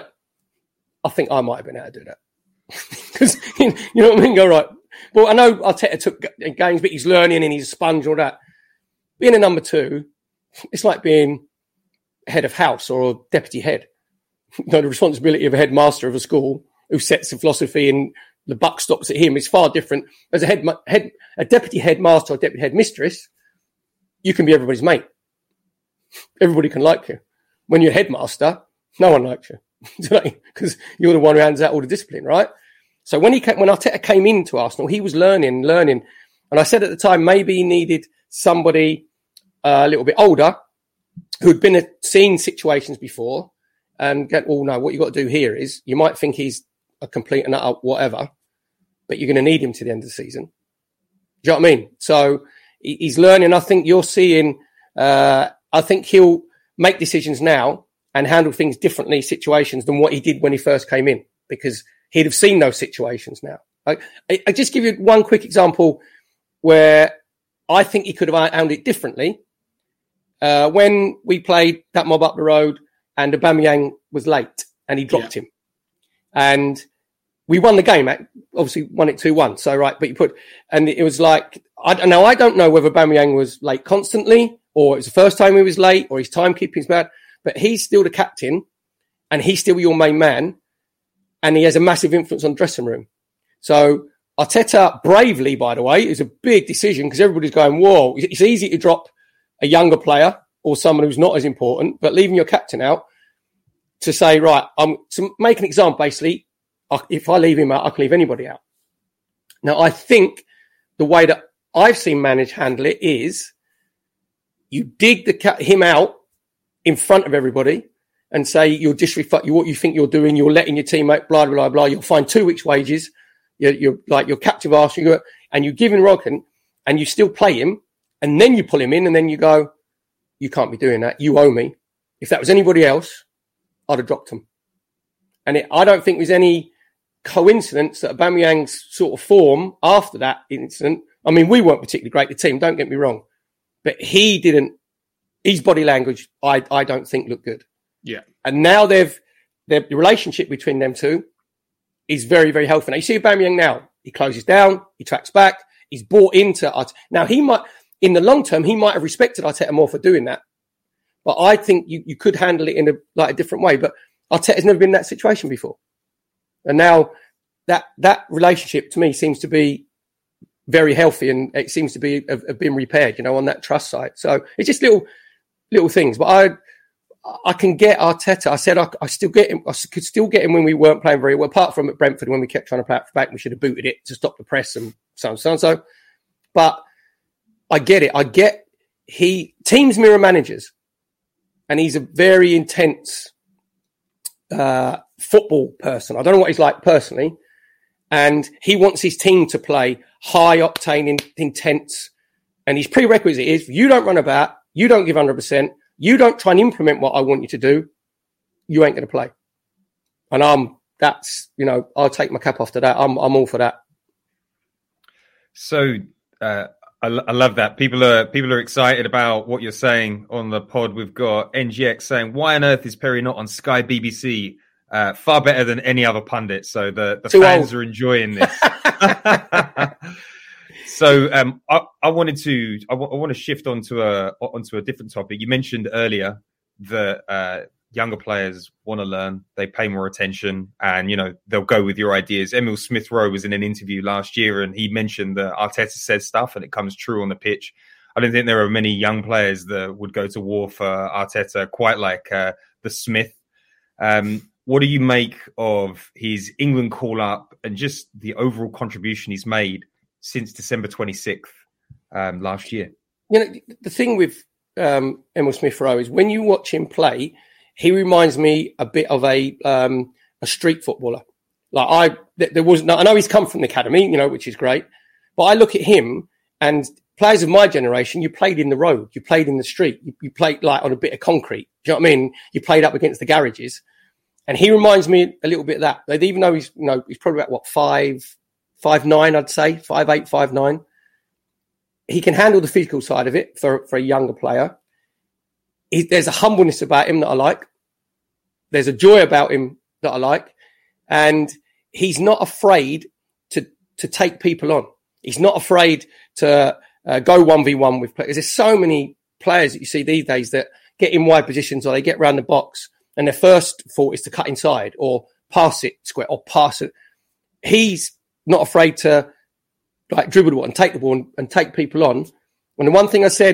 I think I might have been able to do that. Because, you know what I mean? Go, right. Well, I know Arteta took games, but he's learning and he's a sponge and all that. Being a number two, it's like being head of house or a deputy head. You know, the responsibility of a headmaster of a school who sets the philosophy and the buck stops at him is far different. As a head, head a deputy headmaster or deputy headmistress, you can be everybody's mate. Everybody can like you. When you're headmaster, no one likes you because you're the one who hands out all the discipline, right? So when he came, when Arteta came into Arsenal, he was learning, learning. And I said at the time, maybe he needed somebody uh, a little bit older who had been a, seen situations before and get, oh no, what you got to do here is you might think he's a complete and utter whatever, but you're going to need him to the end of the season. Do you know what I mean? So he, he's learning. I think you're seeing, uh, I think he'll make decisions now and handle things differently, situations than what he did when he first came in, because he'd have seen those situations now. I, I, I just give you one quick example where I think he could have handled it differently. Uh, when we played that mob up the road and Aubameyang was late and he dropped yeah. him. And we won the game, obviously won it two one. So, right, but you put, and it was like, I now I don't know whether Aubameyang was late constantly or it was the first time he was late or his timekeeping's bad, but he's still the captain and he's still your main man and he has a massive influence on the dressing room. So Arteta, bravely, by the way, is a big decision because everybody's going, whoa, it's easy to drop a younger player or someone who's not as important, but leaving your captain out to say, right, I'm to make an example, basically, if I leave him out, I can leave anybody out. Now, I think the way that I've seen manage handle it is you dig the him out in front of everybody and say you're disrespect you what you think you're doing, you're letting your teammate blah blah blah. You'll find two weeks' wages. You're, you're like you're captive Arsenal, and you give him Rogan, and you still play him, and then you pull him in, and then you go, you can't be doing that. You owe me. If that was anybody else, I'd have dropped him. And it, I don't think there's any coincidence that Aubameyang's sort of form after that incident. I mean, we weren't particularly great, the team, don't get me wrong. But he didn't, his body language, I, I don't think looked good. Yeah. And now they've, the relationship between them two is very, very healthy. Now you see Aubameyang now, he closes down, he tracks back, he's bought into Arteta. Now he might, in the long term, he might have respected Arteta more for doing that. But I think you, you could handle it in a, like a different way. But Arteta's never been in that situation before. And now that, that relationship to me seems to be very healthy and it seems to be, have, have been repaired, you know, on that trust side. So it's just little, little things. But I, I can get Arteta. I said I, I still get him. I could still get him when we weren't playing very well, apart from at Brentford when we kept trying to play out for back. We should have booted it to stop the press and so on, so on, so. But I get it. I get he teams mirror managers, and he's a very intense uh, football person. I don't know what he's like personally, and he wants his team to play high octane, in, intense. And his prerequisite is: you don't run about, you don't give one hundred percent. You don't try and implement what I want you to do, you ain't going to play. And I'm, that's, you know, I'll take my cap off to that. I'm, I'm all for that. So, uh, I, I love that. People are, people are excited about what you're saying on the pod. We've got N G X saying, why on earth is Perry not on Sky B B C? Uh, far better than any other pundit. So the, the fans old. are enjoying this. So um, I, I wanted to I, w- I want to shift onto a onto a different topic. You mentioned earlier that uh, younger players want to learn, they pay more attention, and you know they'll go with your ideas. Emil Smith Rowe was in an interview last year, and he mentioned that Arteta says stuff, and it comes true on the pitch. I don't think there are many young players that would go to war for Arteta quite like uh, the Smith. Um, what do you make of his England call up and just the overall contribution he's made since December twenty-sixth um, last year? You know, the thing with um, Emil Smith Rowe is when you watch him play, he reminds me a bit of a um, a street footballer. Like I, there was no, I know he's come from the academy, you know, which is great, but I look at him and players of my generation, you played in the road, you played in the street, you, you played like on a bit of concrete. Do you know what I mean? You played up against the garages, and he reminds me a little bit of that. Like, even though he's, you know, he's probably about what five. Five nine, I'd say five eight, five nine. He can handle the physical side of it for, for a younger player. He, there's a humbleness about him that I like. There's a joy about him that I like, and he's not afraid to to take people on. He's not afraid to uh, go one v one with players. There's so many players that you see these days that get in wide positions or they get round the box, and their first thought is to cut inside or pass it square or pass it. He's not afraid to like dribble the ball and take the ball and, and take people on. And the one thing I said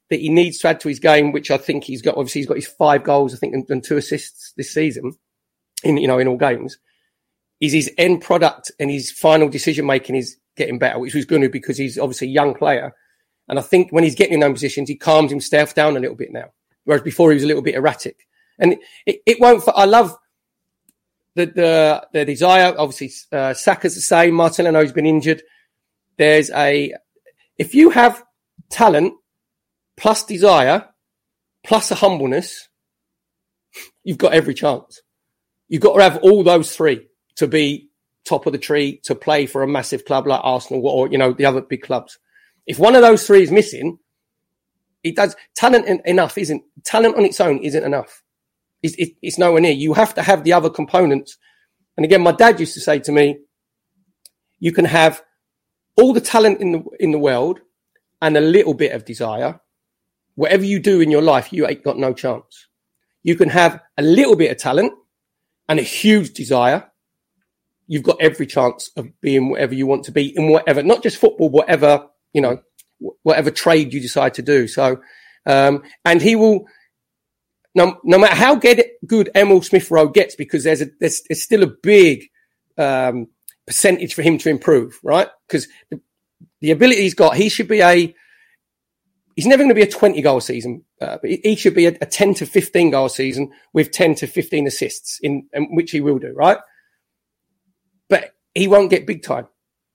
that he needs to add to his game, which I think he's got. Obviously, he's got his five goals, I think, and, and two assists this season in, you know, in all games, is his end product and his final decision making is getting better, which was going to because he's obviously a young player. And I think when he's getting in those positions, he calms himself down a little bit now, whereas before he was a little bit erratic. And it, it won't. I love the the, the desire. Obviously, uh, Saka's the same. Marcelino's been injured. There's a if you have talent plus desire, plus a humbleness, you've got every chance. You've got to have all those three to be top of the tree, to play for a massive club like Arsenal or, you know, the other big clubs. If one of those three is missing, it does. Talent in, enough isn't, talent on its own isn't enough. It's, it, it's nowhere near. You have to have the other components. And again, my dad used to say to me, you can have all the talent in the, in the world and a little bit of desire. Whatever you do in your life, you ain't got no chance. You can have a little bit of talent and a huge desire. You've got every chance of being whatever you want to be in whatever, not just football, whatever, you know, whatever trade you decide to do. So, um, and he will, no, no matter how good, good Emil Smith Rowe gets, because there's a, there's, there's still a big, um, percentage for him to improve, right? Because the, the ability he's got, he should be a, he's never going to be a twenty goal season, uh, but he should be a, a ten to fifteen goal season with ten to fifteen assists in, in which he will do, right? But he won't get big time.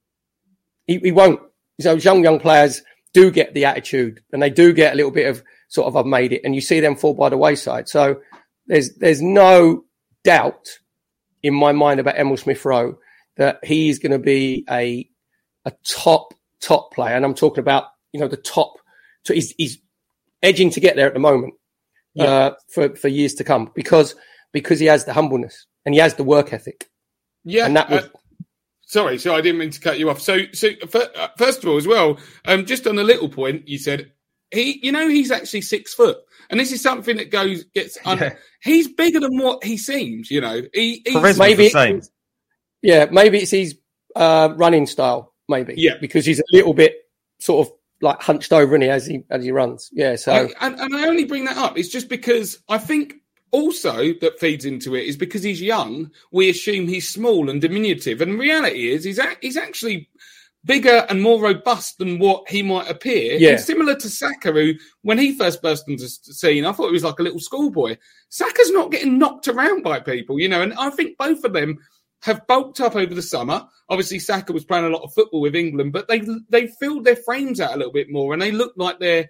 He, he won't. So young, young players do get the attitude and they do get a little bit of sort of, I've made it, and you see them fall by the wayside. So there's, there's no doubt in my mind about Emil Smith Rowe that he's going to be a, a top, top player. And I'm talking about, you know, the top. So he's, he's edging to get there at the moment, yeah. uh, for, for years to come because, because he has the humbleness and he has the work ethic. Yeah. And that was, uh, sorry. So I didn't mean to cut you off. So, so first of all, as well, um, just on a little point, you said he, you know, he's actually six foot and this is something that goes, gets, un- yeah. he's bigger than what he seems, you know, he, he's maybe, the same. Yeah. Maybe it's his, uh, running style, maybe. Yeah. Because he's a little bit sort of, like hunched over in he as he as he runs. Yeah, so I, and, and I only bring that up. It's just because I think also that feeds into it is because he's young. We assume he's small and diminutive, and the reality is he's a, he's actually bigger and more robust than what he might appear. Yeah. And similar to Saka, who when he first burst into the scene, I thought he was like a little schoolboy. Saka's not getting knocked around by people, you know, and I think both of them have bulked up over the summer. Obviously, Saka was playing a lot of football with England, but they they filled their frames out a little bit more, and they look like they're,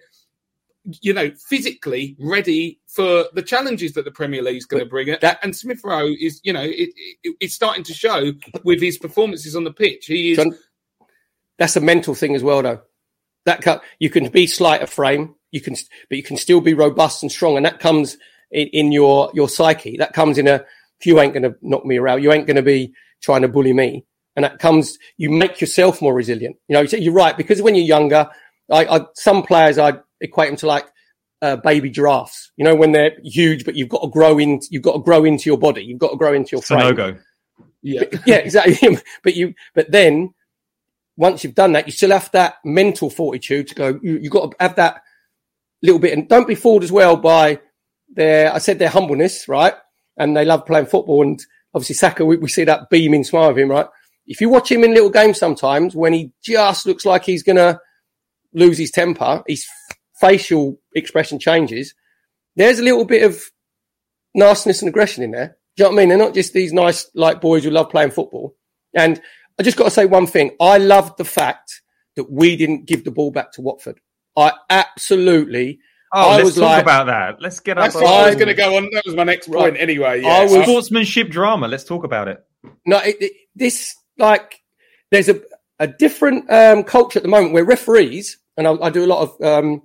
you know, physically ready for the challenges that the Premier League's going to bring. That, and Smith Rowe is, you know, it, it, it's starting to show with his performances on the pitch. He is. John, that's a mental thing as well, though. That you can be slight of frame, you can, but you can still be robust and strong, and that comes in, in your your psyche. That comes in a. You ain't going to knock me around. You ain't going to be trying to bully me. And that comes, you make yourself more resilient. You know, you're right, because when you're younger, I, I some players, I equate them to like uh, baby giraffes. You know, when they're huge, but you've got to grow in, you've got to grow into your body. You've got to grow into your frame. Sonogo. Yeah. Yeah, exactly. but you, but then once you've done that, you still have that mental fortitude to go, you, you've got to have that little bit. And don't be fooled as well by their, I said their humbleness, right? And they love playing football. And obviously Saka, we, we see that beaming smile of him, right? If you watch him in little games sometimes, when he just looks like he's going to lose his temper, his facial expression changes, there's a little bit of nastiness and aggression in there. Do you know what I mean? They're not just these nice, like, boys who love playing football. And I just got to say one thing. I loved the fact that we didn't give the ball back to Watford. I absolutely... Oh, I let's was talk like, about that. Let's get That's up. what I was going to go on. That was my next point right. anyway. Yeah. I was, sportsmanship drama. Let's talk about it. No, it, it, this, like, there's a, a different um, culture at the moment where referees, and I, I do a lot of um,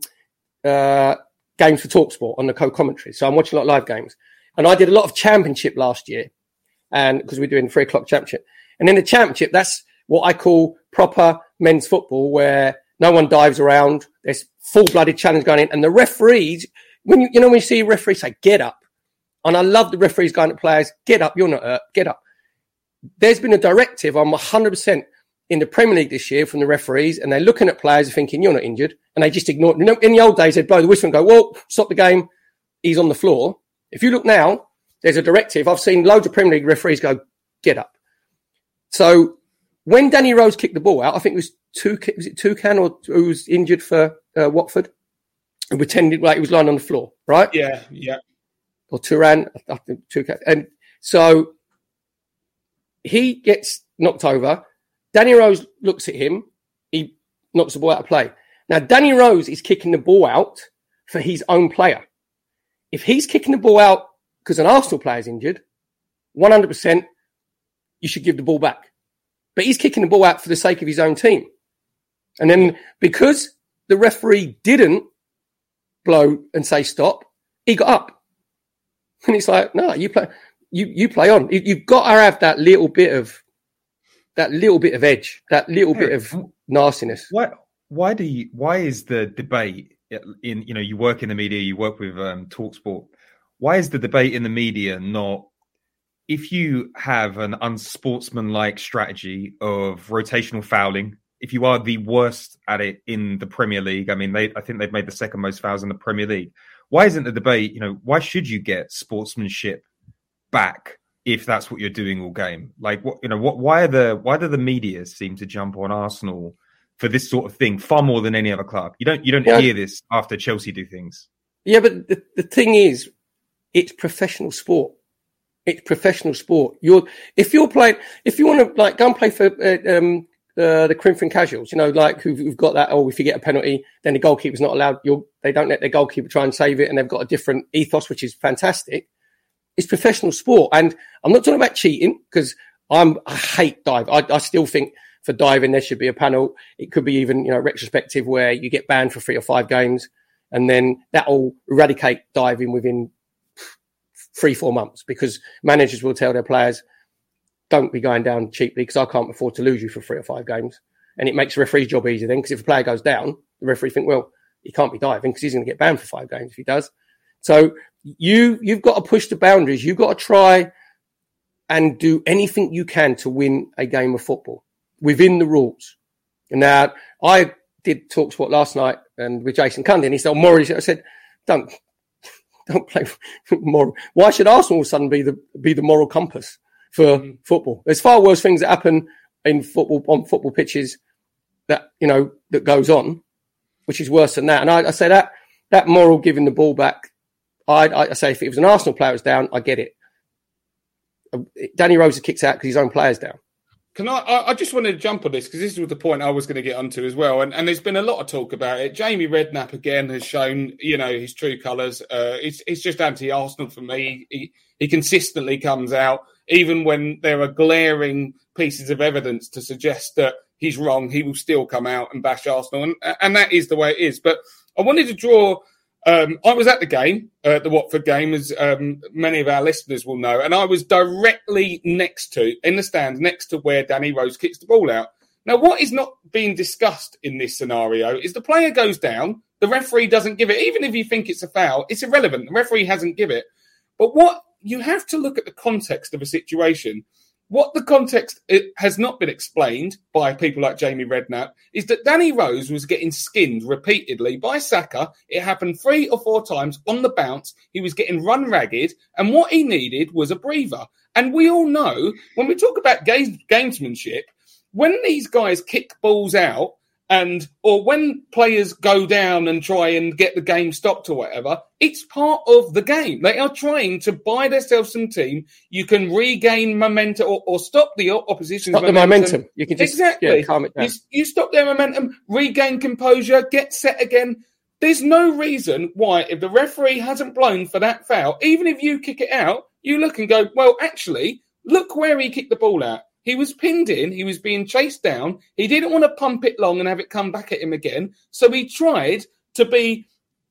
uh, games for TalkSport on the co-commentary, so I'm watching a lot of live games. And I did a lot of championship last year, and because we're doing three o'clock championship. And in the championship, that's what I call proper men's football, where no one dives around. There's full-blooded challenge going in. And the referees, when you, you know, when you see referees say, get up. And I love the referees going to players, get up, you're not hurt, get up. There's been a directive, I'm one hundred percent in the Premier League this year from the referees, and they're looking at players thinking, you're not injured, and they just ignore it. You know, in the old days, they'd blow the whistle and go, well, stop the game, he's on the floor. If you look now, there's a directive. I've seen loads of Premier League referees go, get up. So when Danny Rose kicked the ball out, I think it was two, was it Toucan or who was injured for uh, Watford, and pretended like he was lying on the floor, right? Yeah, yeah. Or Turan, I think Toucan. And so he gets knocked over. Danny Rose looks at him. He knocks the ball out of play. Now, Danny Rose is kicking the ball out for his own player. If he's kicking the ball out because an Arsenal player is injured, one hundred percent you should give the ball back. But he's kicking the ball out for the sake of his own team. And then because the referee didn't blow and say stop, he got up. And it's like, no, you play, you, you play on. You've got to have that little bit of, that little bit of edge, that little bit of nastiness. Why, why do you, why is the debate in, you know, you work in the media, you work with um, TalkSport. Why is the debate in the media not, if you have an unsportsmanlike strategy of rotational fouling, if you are the worst at it in the Premier League, I mean, they, I think they've made the second most fouls in the Premier League. Why isn't the debate, you know, why should you get sportsmanship back if that's what you're doing all game? Like, what, you know, what, why are the, why do the media seem to jump on Arsenal for this sort of thing far more than any other club? You don't, you don't yeah. hear this after Chelsea do things. Yeah, but the, the thing is, it's professional sport. It's professional sport. You're, if you're playing, if you want to like go and play for, uh, um, Uh, the Corinthian casuals, you know, like who've, who've got that, oh, if you get a penalty, then the goalkeeper's not allowed. You're, they don't let their goalkeeper try and save it, and they've got a different ethos, which is fantastic. It's professional sport. And I'm not talking about cheating, because I'm, I hate dive. I, I still think for diving, there should be a panel. It could be even, you know, retrospective where you get banned for three or five games, and then that'll eradicate diving within three, four months, because managers will tell their players, don't be going down cheaply because I can't afford to lose you for three or five games. And it makes the referee's job easier then, because if a player goes down, the referee think, well, he can't be diving because he's going to get banned for five games if he does. So you, you've got to push the boundaries. You've got to try and do anything you can to win a game of football within the rules. And now I did TalkSport last night and with Jason Cundy, and he said, oh, morally, I said, don't, don't play moral. Why should Arsenal all of a sudden be the, be the moral compass for mm. football? There's far worse things that happen in football, on football pitches that, you know, that goes on, which is worse than that. And I, I say that, that moral giving the ball back, I, I say if it was an Arsenal player was down, I get it. Danny Rose kicks out because his own player's down. Can I, I just wanted to jump on this because this was the point I was going to get onto as well. And, and there's been a lot of talk about it. Jamie Redknapp again has shown, you know, his true colours. Uh, it's, it's just anti-Arsenal for me. He, he consistently comes out, even when there are glaring pieces of evidence to suggest that he's wrong, he will still come out and bash Arsenal. And, and that is the way it is. But I wanted to draw... Um, I was at the game, uh, the Watford game, as um, many of our listeners will know, and I was directly next to, in the stands, next to where Danny Rose kicks the ball out. Now, what is not being discussed in this scenario is the player goes down, the referee doesn't give it. Even if you think it's a foul, it's irrelevant. The referee hasn't give it. But what you have to look at the context of a situation. What the context it has not been explained by people like Jamie Redknapp is that Danny Rose was getting skinned repeatedly by Saka. It happened three or four times on the bounce. He was getting run ragged, and what he needed was a breather. And we all know, when we talk about game, gamesmanship, when these guys kick balls out, and or when players go down and try and get the game stopped or whatever, it's part of the game. They are trying to buy themselves some team. You can regain momentum or, or stop the opposition's stop momentum. the momentum. You can just exactly yeah, calm it down. You, you stop their momentum, regain composure, get set again. There's no reason why, if the referee hasn't blown for that foul, even if you kick it out, you look and go, well, actually, look where he kicked the ball out. He was pinned in. He was being chased down. He didn't want to pump it long and have it come back at him again. So he tried to be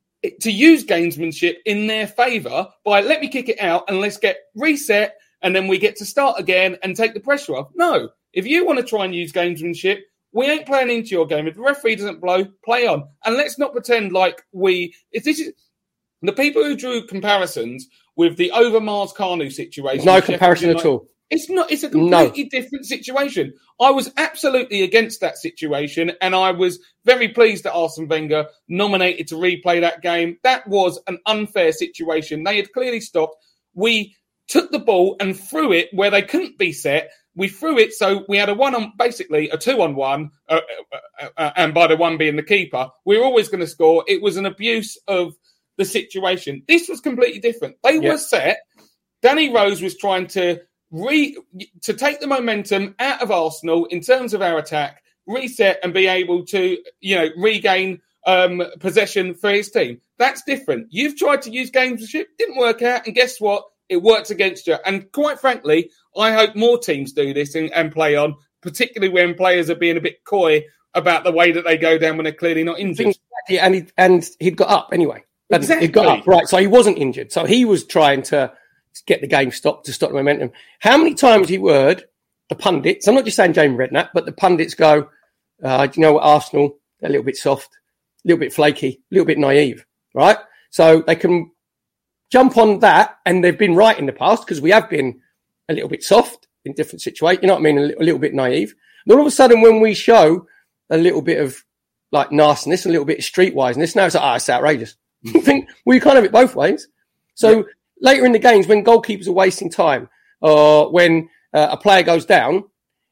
to use gamesmanship in their favour by let me kick it out and let's get reset and then we get to start again and take the pressure off. No, if you want to try and use gamesmanship, we ain't playing into your game. If the referee doesn't blow, play on. And let's not pretend like we... If this is the people who drew comparisons with the Overmars Kanu situation... No comparison at all. It's not. It's a completely no. different situation. I was absolutely against that situation, and I was very pleased that Arsene Wenger nominated to replay that game. That was an unfair situation. They had clearly stopped. We took the ball and threw it where they couldn't be set. We threw it, so we had a one on, basically a two on one, uh, uh, uh, and by the one being the keeper, we were always going to score. It was an abuse of the situation. This was completely different. They yeah. were set. Danny Rose was trying to re to take the momentum out of Arsenal in terms of our attack, reset, and be able to, you know, regain um, possession for his team. That's different. You've tried to use gamesmanship, didn't work out, and guess what? It works against you. And quite frankly, I hope more teams do this and, and play on, particularly when players are being a bit coy about the way that they go down when they're clearly not injured. Exactly. And, he, and he'd got up anyway. Exactly. He'd got up, right. So he wasn't injured. So he was trying to get the game stopped, to stop the momentum. How many times have you heard the pundits, I'm not just saying Jamie Redknapp, but the pundits go, uh, do you know what, Arsenal, they're a little bit soft, a little bit flaky, a little bit naive, right? So they can jump on that, and they've been right in the past because we have been a little bit soft in different situations, you know what I mean, a little, a little bit naive. And all of a sudden, when we show a little bit of like nastiness, a little bit of streetwiseness, now it's like, ah, oh, it's outrageous. You think, well, you can't have it both ways. So yeah. later in the games, when goalkeepers are wasting time, or when uh, a player goes down,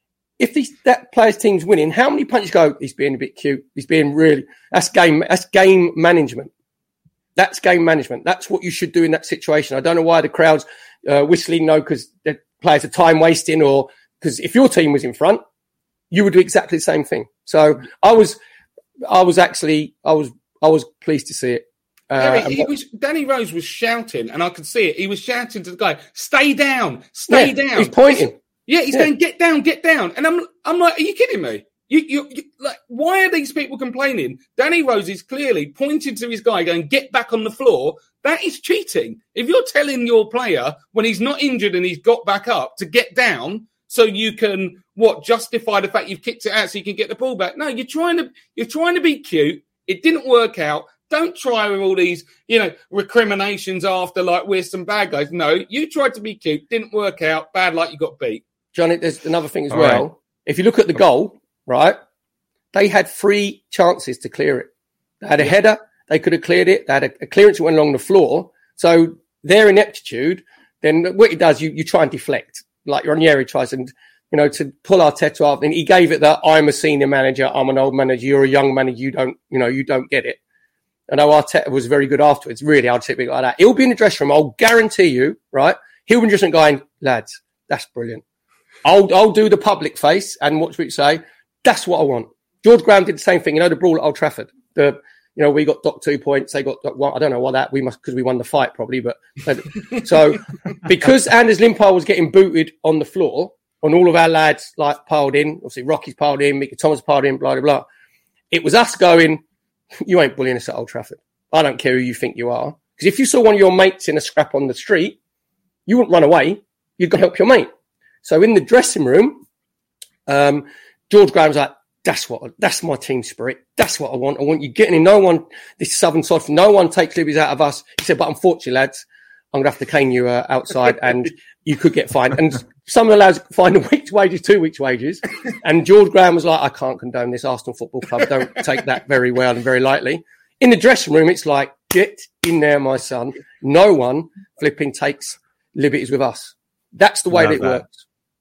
if these, that player's team's winning, how many punches go, he's being a bit cute, he's being really, that's game, that's game management. That's game management. That's what you should do in that situation. I don't know why the crowd's uh, whistling no because the players are time wasting, or because if your team was in front, you would do exactly the same thing. So I was, I was actually, I was, I was pleased to see it. Uh, yeah, he was, Danny Rose was shouting, and I could see it. He was shouting to the guy, "Stay down, stay yeah, down." He's pointing. Yeah, he's yeah. going, "Get down, get down." And I'm, I'm like, "Are you kidding me? You, you, you, like, why are these people complaining?" Danny Rose is clearly pointing to his guy, going, "Get back on the floor." That is cheating. If you're telling your player when he's not injured and he's got back up to get down, so you can what justify the fact you've kicked it out so you can get the ball back. No, you're trying to, you're trying to be cute. It didn't work out. Don't try with all these, you know, recriminations after like we're some bad guys. No, you tried to be cute, didn't work out. Bad, like you got beat. Johnny, there's another thing as all well. Right. If you look at the goal, right, they had three chances to clear it. They had a yeah. header, they could have cleared it. They had a, a clearance that went along the floor. So their ineptitude, then what it does, you, you try and deflect. Like Ranieri tries and, you know, to pull Arteta off. And he gave it that I'm a senior manager, I'm an old manager, you're a young manager, you don't, you know, you don't get it. I know Arteta was very good afterwards. Really, I'd say it like that. He'll be in the dressing room. I'll guarantee you, right? He'll be in the dressing room going, lads, that's brilliant. I'll I'll do the public face and watch what you say. That's what I want. George Graham did the same thing. You know, the brawl at Old Trafford. The you know we got docked two points. They got docked one. I don't know why that. We must because we won the fight probably. But so because Anders Limpar was getting booted on the floor, and all of our lads like piled in. Obviously, Rocky's piled in, Mickey Thomas piled in. Blah blah blah. It was us going. You ain't bullying us at Old Trafford. I don't care who you think you are. Because if you saw one of your mates in a scrap on the street, you wouldn't run away. You'd go help your mate. So in the dressing room, um, George Graham's like, that's what, that's my team spirit. That's what I want. I want you getting in. No one, this Southern side, no one takes liberties out of us. He said, but unfortunately, lads, I'm going to have to cane you uh, outside and you could get fined. And some of the lads fined a week's wages, two weeks' wages. And George Graham was like, I can't condone this. Arsenal Football Club don't take that very well and very lightly. In the dressing room, it's like, get in there, my son. No one flipping takes liberties with us. That's the way Love that it that. works.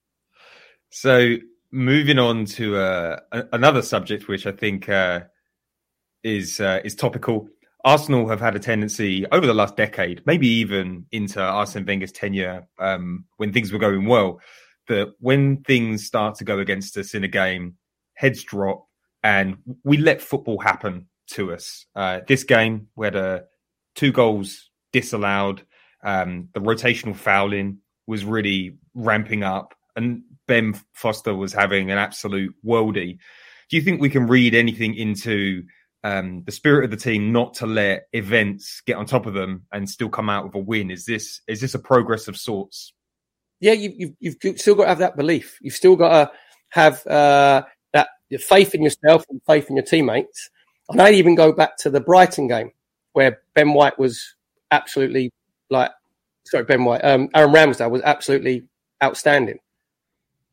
So moving on to uh, another subject, which I think uh, is uh, is topical. Arsenal have had a tendency over the last decade, maybe even into Arsene Wenger's tenure, um, when things were going well, that when things start to go against us in a game, heads drop and we let football happen to us. Uh, this game, we had uh, two goals disallowed. Um, the rotational fouling was really ramping up and Ben Foster was having an absolute worldie. Do you think we can read anything into Um, the spirit of the team not to let events get on top of them and still come out with a win? Is this is this a progress of sorts? Yeah, you, you've, you've still got to have that belief. You've still got to have uh, that faith in yourself and faith in your teammates. And I even go back to the Brighton game where Ben White was absolutely like, sorry, Ben White, um, Aaron Ramsdale was absolutely outstanding.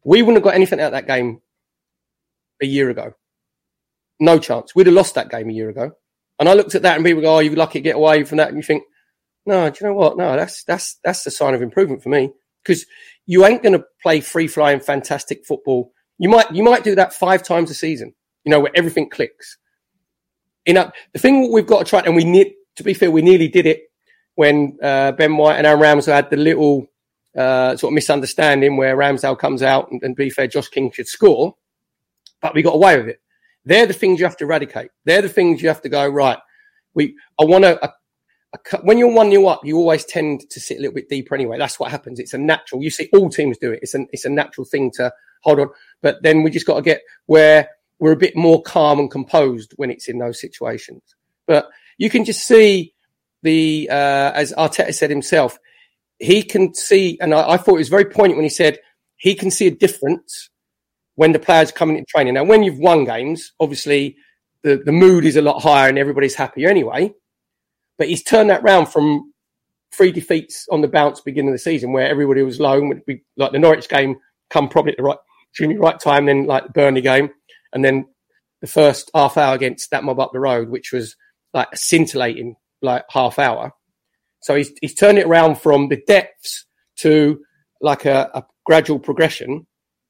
We wouldn't have got anything out of that game a year ago. No chance. We'd have lost that game a year ago. And I looked at that and people go, oh, you're lucky to get away from that. And you think, no, do you know what? No, that's that's that's the sign of improvement for me. Because you ain't going to play free-flying, fantastic football. You might you might do that five times a season, you know, where everything clicks. You know, the thing we've got to try, and we need, to be fair, we nearly did it when uh, Ben White and Aaron Ramsdale had the little uh, sort of misunderstanding where Ramsdale comes out and, and be fair, Josh King should score. But we got away with it. They're the things you have to eradicate. They're the things you have to go, right, we. I want to... When you're one nil up, you always tend to sit a little bit deeper anyway. That's what happens. It's a natural. You see all teams do it. It's a, it's a natural thing to hold on. But then we just got to get where we're a bit more calm and composed when it's in those situations. But you can just see the, uh, as Arteta said himself, he can see, and I, I thought it was very poignant when he said he can see a difference when the players come into training. Now, when you've won games, obviously the, the mood is a lot higher and everybody's happier anyway. But he's turned that round from three defeats on the bounce beginning of the season where everybody was low. And we, like the Norwich game come probably at the right, the right time, then like the Burnley game. And then the first half hour against that mob up the road, which was like a scintillating like half hour. So he's he's turned it around from the depths to like a, a gradual progression.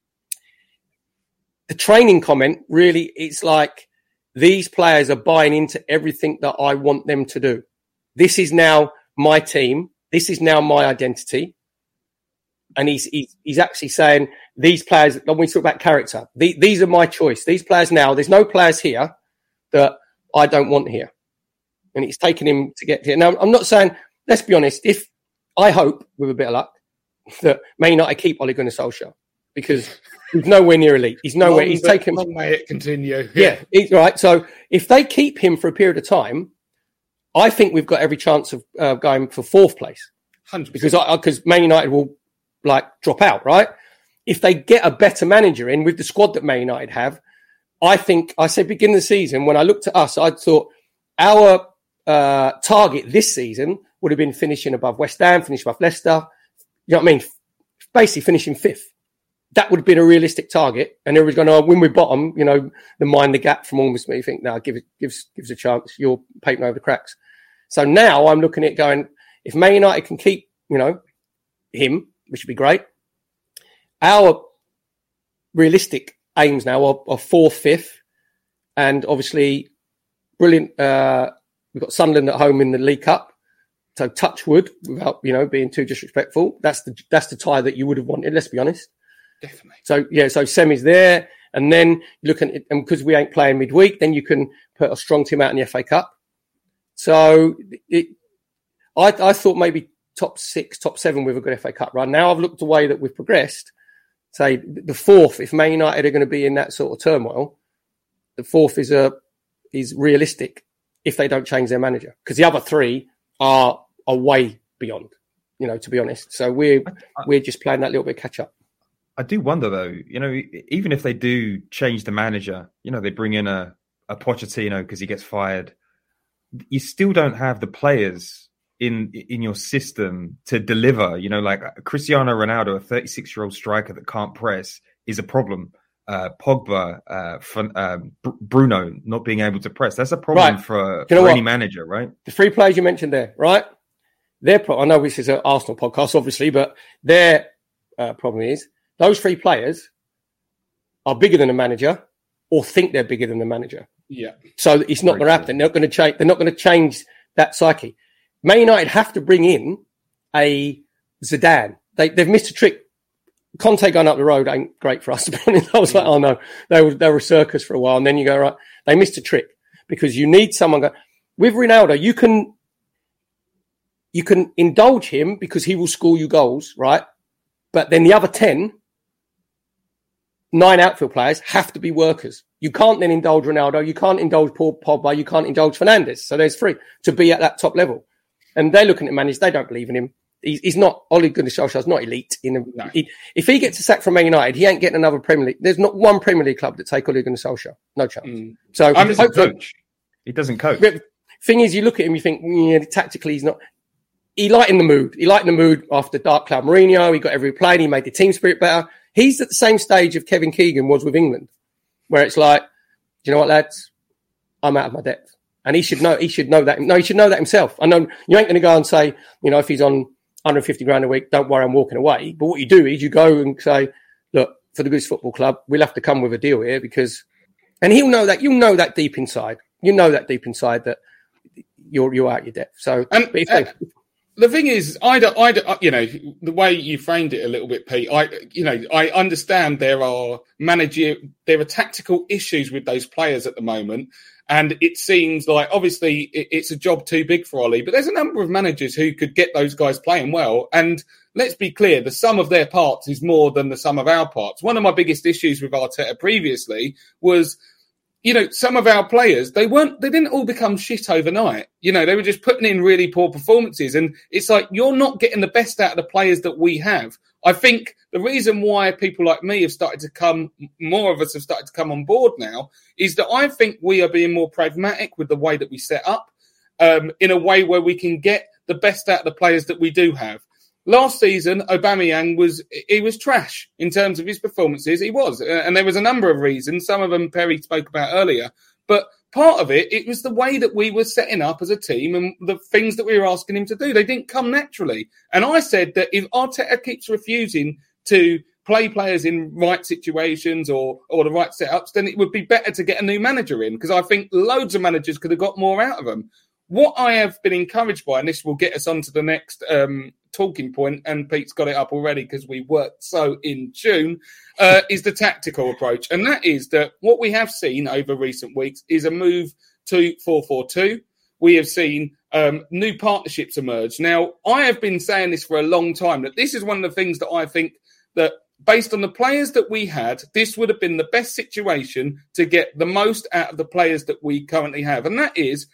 The training comment really, it's like these players are buying into everything that I want them to do. This is now my team. This is now my identity. And he's he's, he's actually saying these players, when we talk about character, the, these are my choice. These players now, there's no players here that I don't want here. And it's taken him to get here. Now, I'm not saying, let's be honest, if I hope, with a bit of luck, that Man United keep Ole Gunnar Solskjaer because he's nowhere near elite. He's nowhere. Long he's bit, taken. Long may it continue. Yeah, yeah right. So if they keep him for a period of time, I think we've got every chance of uh, going for fourth place. one hundred percent. Because because Man United will like drop out, right? If they get a better manager in with the squad that Man United have, I think I said beginning of the season when I looked at us, I thought our uh, target this season would have been finishing above West Ham, finishing above Leicester. You know what I mean? Basically finishing fifth. That would have been a realistic target. And everybody's going, oh, when we bottom, you know, the mind the gap from almost me. You think, no, give it, gives, gives a chance. You're painting over the cracks. So now I'm looking at going, if Man United can keep, you know, him, which would be great. Our realistic aims now are, are fourth, fifth. And obviously brilliant. Uh, we've got Sunderland at home in the League Cup. So touch wood without, you know, being too disrespectful. That's the, that's the tie that you would have wanted. Let's be honest. Definitely. So, yeah, so Semi's there. And then looking at, and because we ain't playing midweek, then you can put a strong team out in the F A Cup. So it, I, I thought maybe top six, top seven with a good F A Cup run. Now I've looked away that we've progressed. Say the fourth, if Man United are going to be in that sort of turmoil, the fourth is a, is realistic if they don't change their manager. Because the other three are, are way beyond, you know, to be honest. So we're, we're just playing that little bit of catch up. I do wonder, though, you know, even if they do change the manager, you know, they bring in a, a Pochettino because he gets fired, you still don't have the players in in your system to deliver. You know, like Cristiano Ronaldo, a thirty-six-year-old striker that can't press, is a problem. Uh, Pogba, uh, for, uh, Bruno not being able to press, that's a problem right. for, you know for any manager, right? The three players you mentioned there, right? Their pro- I know this is an Arsenal podcast, obviously, but their uh, problem is, those three players are bigger than the manager or think they're bigger than the manager. Yeah. So it's not going to happen. They're not going to change. They're not going to change that psyche. Man United have to bring in a Zidane. They, they've missed a trick. Conte going up the road ain't great for us. I was like, oh no, they were, they were a circus for a while. And then you go, right, they missed a trick because you need someone go with Ronaldo. You can, you can indulge him because he will score you goals, right? But then the other ten, nine outfield players have to be workers. You can't then indulge Ronaldo. You can't indulge Paul Pogba. You can't indulge Fernandes. So there's three to be at that top level. And they're looking at managers. They don't believe in him. He's, he's not, Ole Gunnar Solskjaer's not elite. In a, no. he, if he gets a sack from Man United, he ain't getting another Premier League. There's not one Premier League club that take Ole Gunnar Solskjaer. No chance. Mm. So I'm just a coach. He doesn't coach. Thing is, you look at him, you think, yeah, tactically he's not. He lightened the mood. He lightened the mood after Dark Cloud Mourinho. He got every play. He made the team spirit better. he's at the same stage of Kevin Keegan was with England, where it's like, do you know what, lads? I'm out of my depth. And he should know, he should know that. No, he should know that himself. I know you ain't going to go and say, you know, if he's on one hundred fifty grand a week, don't worry, I'm walking away. But what you do is you go and say, look, for the Goose Football Club, we'll have to come with a deal here because, and he'll know that, you'll know that deep inside. You know that deep inside that you're, you're out your depth. So, and, but if uh, they, the thing is, I don't, I don't, you know, the way you framed it a little bit, Pete, I, you know, I understand there are manager, there are tactical issues with those players at the moment. And it seems like, obviously, it's a job too big for Ollie, but there's a number of managers who could get those guys playing well. And let's be clear, the sum of their parts is more than the sum of our parts. One of my biggest issues with Arteta previously was, you know, some of our players, they weren't, they didn't all become shit overnight. You know, they were just putting in really poor performances. And it's like, you're not getting the best out of the players that we have. I think the reason why people like me have started to come, more of us have started to come on board now, is that I think we are being more pragmatic with the way that we set up, um, in a way where we can get the best out of the players that we do have. Last season, Aubameyang was, he was trash in terms of his performances. He was. And there was a number of reasons. Some of them Perry spoke about earlier. But part of it, it was the way that we were setting up as a team and the things that we were asking him to do. They didn't come naturally. And I said that if Arteta keeps refusing to play players in right situations or, or the right setups, then it would be better to get a new manager in, because I think loads of managers could have got more out of them. What I have been encouraged by, and this will get us on to the next um, talking point, and Pete's got it up already because we worked so in tune, uh, is the tactical approach. And that is that what we have seen over recent weeks is a move to four four two. We have seen um, new partnerships emerge. Now, I have been saying this for a long time, that this is one of the things that I think that based on the players that we had, this would have been the best situation to get the most out of the players that we currently have. And that is,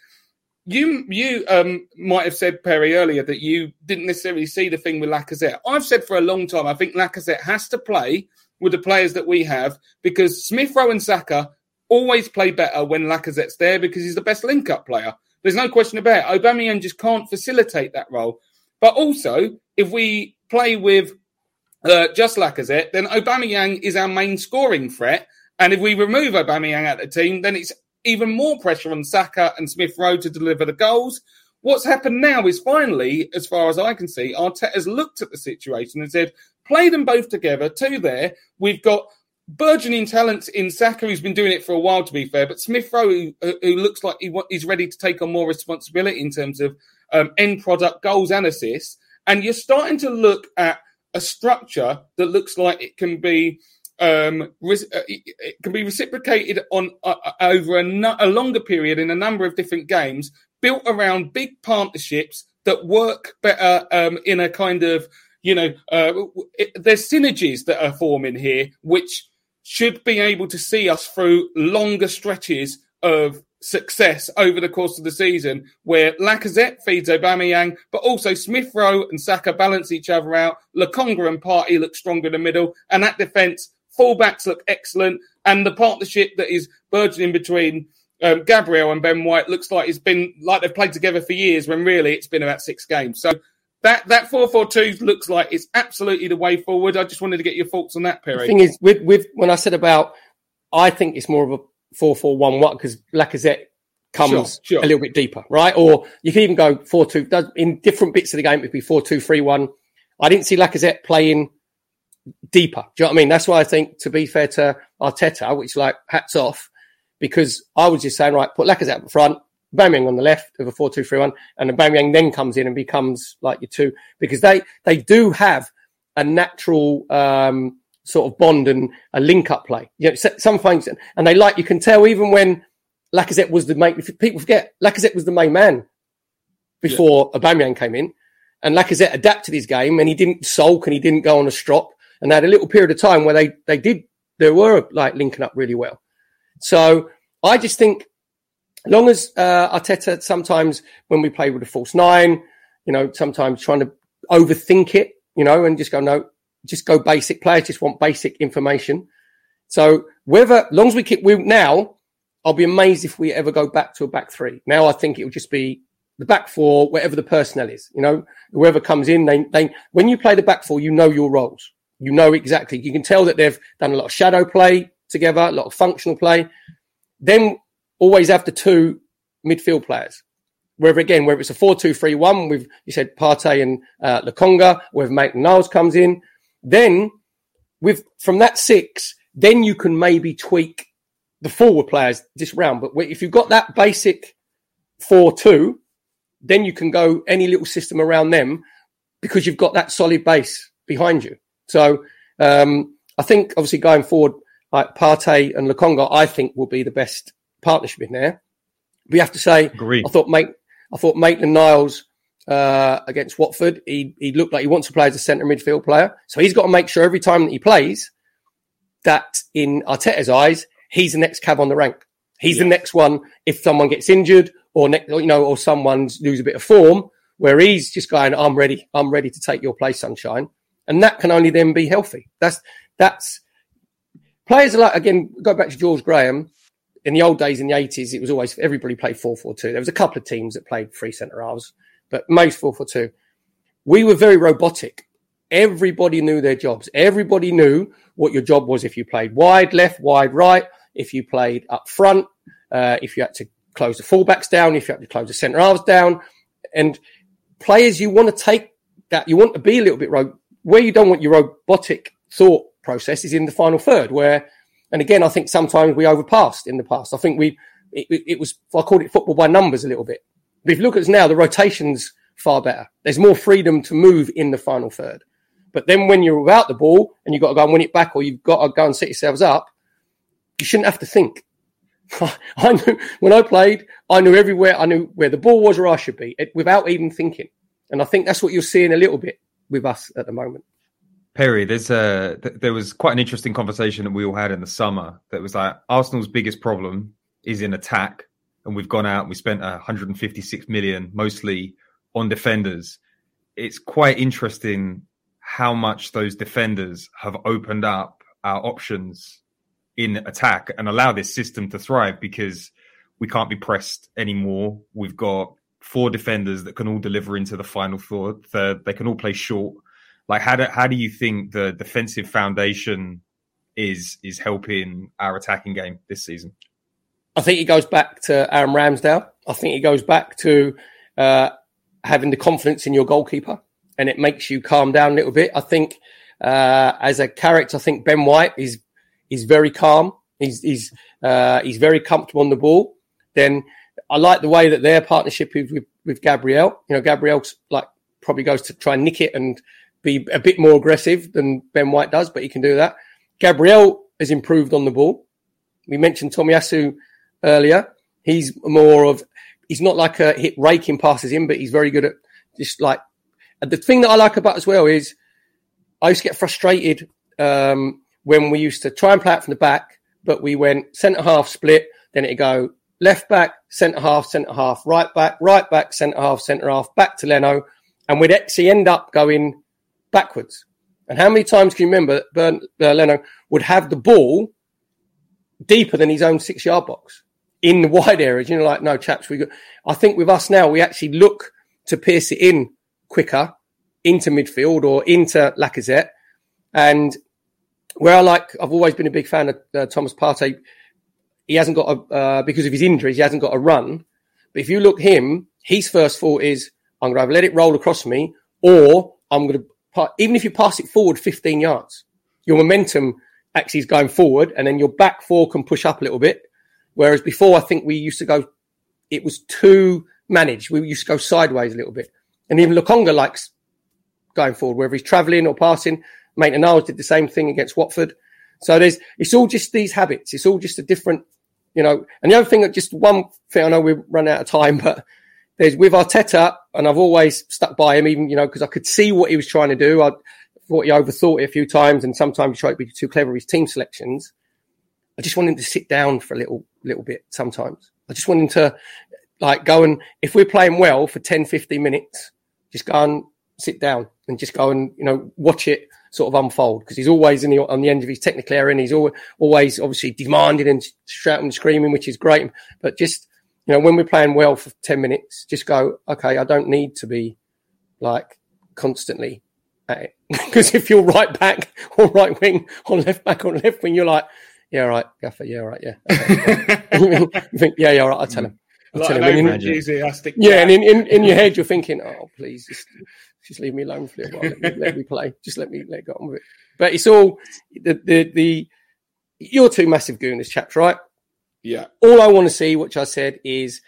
You you um, might have said, Perry, earlier that you didn't necessarily see the thing with Lacazette. I've said for a long time, I think Lacazette has to play with the players that we have, because Smith Rowe and Saka always play better when Lacazette's there, because he's the best link-up player. There's no question about it. Aubameyang just can't facilitate that role. But also, if we play with uh, just Lacazette, then Aubameyang is our main scoring threat. And if we remove Aubameyang out of the team, then it's even more pressure on Saka and Smith Rowe to deliver the goals. What's happened now is finally, as far as I can see, Arteta's looked at the situation and said, play them both together, two there. We've got burgeoning talents in Saka, who's been doing it for a while, to be fair, but Smith Rowe, who, who looks like he, he's ready to take on more responsibility in terms of um, end product, goals and assists. And you're starting to look at a structure that looks like it can be Um, it can be reciprocated on uh, over a, no, a longer period in a number of different games, built around big partnerships that work better um, in a kind of, you know, uh, it, there's synergies that are forming here, which should be able to see us through longer stretches of success over the course of the season, where Lacazette feeds Aubameyang, but also Smith Rowe and Saka balance each other out. Lokonga and Partey look stronger in the middle, and that defence, fullbacks look excellent, and the partnership that is burgeoning between um, Gabriel and Ben White looks like it's been like they've played together for years, when really it's been about six games. So that that four four two looks like it's absolutely the way forward. I just wanted to get your thoughts on that, Perry. The thing is, with, with when I said about, I think it's more of a four four one one, because Lacazette comes sure, sure. a little bit deeper, right? Or you can even go four two. In different bits of the game, it would be four two three one. I didn't see Lacazette playing deeper. Do you know what I mean? That's why I think, to be fair to Arteta, which, like, hats off, because I was just saying, right, put Lacazette up front, Aubameyang on the left of a four two three one, and Aubameyang then comes in and becomes like your two, because they, they do have a natural um, sort of bond and a link-up play. You know, some things, and they like, you can tell even when Lacazette was the main, if people forget, Lacazette was the main man before yeah. Aubameyang came in, and Lacazette adapted his game, and he didn't sulk and he didn't go on a strop. And they had a little period of time where they, they did, they were like linking up really well. So I just think, as long as uh, Arteta, sometimes when we play with a false nine, you know, sometimes trying to overthink it, you know, and just go, no, just go basic. Players just want basic information. So whether, as long as we keep, we, now, I'll be amazed if we ever go back to a back three. Now I think it will just be the back four, whatever the personnel is, you know, whoever comes in, they, they, when you play the back four, you know your roles. You know exactly. You can tell that they've done a lot of shadow play together, a lot of functional play. Then always have the two midfield players. Whether, again, whether it's a four two three one with, you said, Partey and uh, Lokonga, whether Maitland-Niles comes in. Then, with from that six, then you can maybe tweak the forward players this round. But if you've got that basic four two, then you can go any little system around them because you've got that solid base behind you. So um, I think, obviously, going forward, like Partey and Lokonga, I think will be the best partnership in there. We have to say, Agreed. I thought Mate, I thought Maitland-Niles uh, against Watford, he he looked like he wants to play as a centre midfield player. So he's got to make sure every time that he plays that, in Arteta's eyes, he's the next cab on the rank. He's yes. the next one if someone gets injured or ne- you know, or someone's lose a bit of form, where he's just going, "I'm ready. I'm ready to take your place, sunshine." And that can only then be healthy. That's that's players are like, again, go back to George Graham. In the old days, in the eighties, it was always everybody played four four two. There was a couple of teams that played three centre halves, but most four four two. We were very robotic. Everybody knew their jobs. Everybody knew what your job was if you played wide left, wide right, if you played up front, uh, if you had to close the fullbacks down, if you had to close the centre halves down. And players, you want to take that, you want to be a little bit ro- where you don't want your robotic thought process is in the final third, where, and again, I think sometimes we overpassed in the past. I think we, it, it was, I called it football by numbers a little bit. But if you look at us now, the rotation's far better. There's more freedom to move in the final third. But then when you're without the ball and you've got to go and win it back, or you've got to go and set yourselves up, you shouldn't have to think. I knew when I played, I knew everywhere. I knew where the ball was, where I should be, it, without even thinking. And I think that's what you're seeing a little bit with us at the moment. Perry, there's a th- there was quite an interesting conversation that we all had in the summer. That was like Arsenal's biggest problem is in attack, and we've gone out and we spent one hundred fifty-six million mostly on defenders. It's quite interesting how much those defenders have opened up our options in attack and allow this system to thrive, because we can't be pressed anymore. We've got four defenders that can all deliver into the final third. They can all play short. Like, how do, how do you think the defensive foundation is is helping our attacking game this season? I think it goes back to Aaron Ramsdale. I think it goes back to uh, having the confidence in your goalkeeper, and it makes you calm down a little bit. I think uh, as a character, I think Ben White is is very calm. He's he's uh, he's very comfortable on the ball. Then I like the way that their partnership is with, with Gabriel. You know, Gabriel's like probably goes to try and nick it and be a bit more aggressive than Ben White does, but he can do that. Gabriel has improved on the ball. We mentioned Tomiyasu earlier. He's more of, he's not like a hit raking passes in, but he's very good at just like, and the thing that I like about as well is I used to get frustrated um, when we used to try and play out from the back, but we went centre half split, then it'd go left back, centre half, centre half, right back, right back, centre half, centre half, back to Leno, and we'd actually end up going backwards. And how many times can you remember that Bern, uh, Leno would have the ball deeper than his own six-yard box in the wide areas? You know, like, no, chaps, we got. I think with us now, we actually look to pierce it in quicker into midfield or into Lacazette. And where I like, I've always been a big fan of uh, Thomas Partey. He hasn't got a, uh, because of his injuries, he hasn't got a run. But if you look him, his first thought is, I'm going to either let it roll across me, or I'm going to, even if you pass it forward fifteen yards, your momentum actually is going forward, and then your back four can push up a little bit. Whereas before, I think we used to go, it was too managed. We used to go sideways a little bit. And even Lokonga likes going forward, whether he's travelling or passing. Maitland-Niles did the same thing against Watford. So there's, it's all just these habits. It's all just a different, you know. And the other thing, that just one thing, I know we've run out of time, but there's with Arteta, and I've always stuck by him, even, you know, because I could see what he was trying to do. I thought he overthought it a few times, and sometimes he tried to be too clever with his team selections. I just want him to sit down for a little, little bit sometimes. I just want him to, like, go and, if we're playing well for ten, fifteen minutes, just go and sit down and just go and, you know, watch it sort of unfold, because he's always in the, on the end of his technical area, and he's always, always obviously demanding and shouting and screaming, which is great. But just, you know, when we're playing well for ten minutes, just go, okay, I don't need to be like constantly at it. Because if you're right back or right wing or left back or left wing, you're like, yeah, right, Gaffer, yeah, right, yeah. Okay. You think, yeah, yeah, all right, I'll tell him. I'll like tell an him. enthusiastic Yeah, and in, in, in your head, you're thinking, oh, please, just, just leave me alone for a while. Let me, let me play. Just let me let go on with it. But it's all the, the, the, you're two massive Gooners chaps, right? Yeah. All I want to see, which I said, is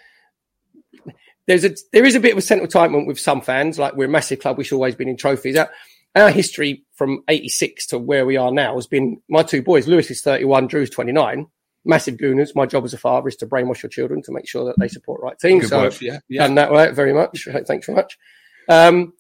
there's a there is a bit of a sentiment with some fans. Like, we're a massive club, we should always been in trophies. Our, our history from eighty-six to where we are now has been my two boys. Lewis is thirty-one, Drew's twenty-nine. Massive Gooners. My job as a father is to brainwash your children to make sure that they support the right team. Good so work, yeah, yeah. done that right very much. Thanks very much. Um,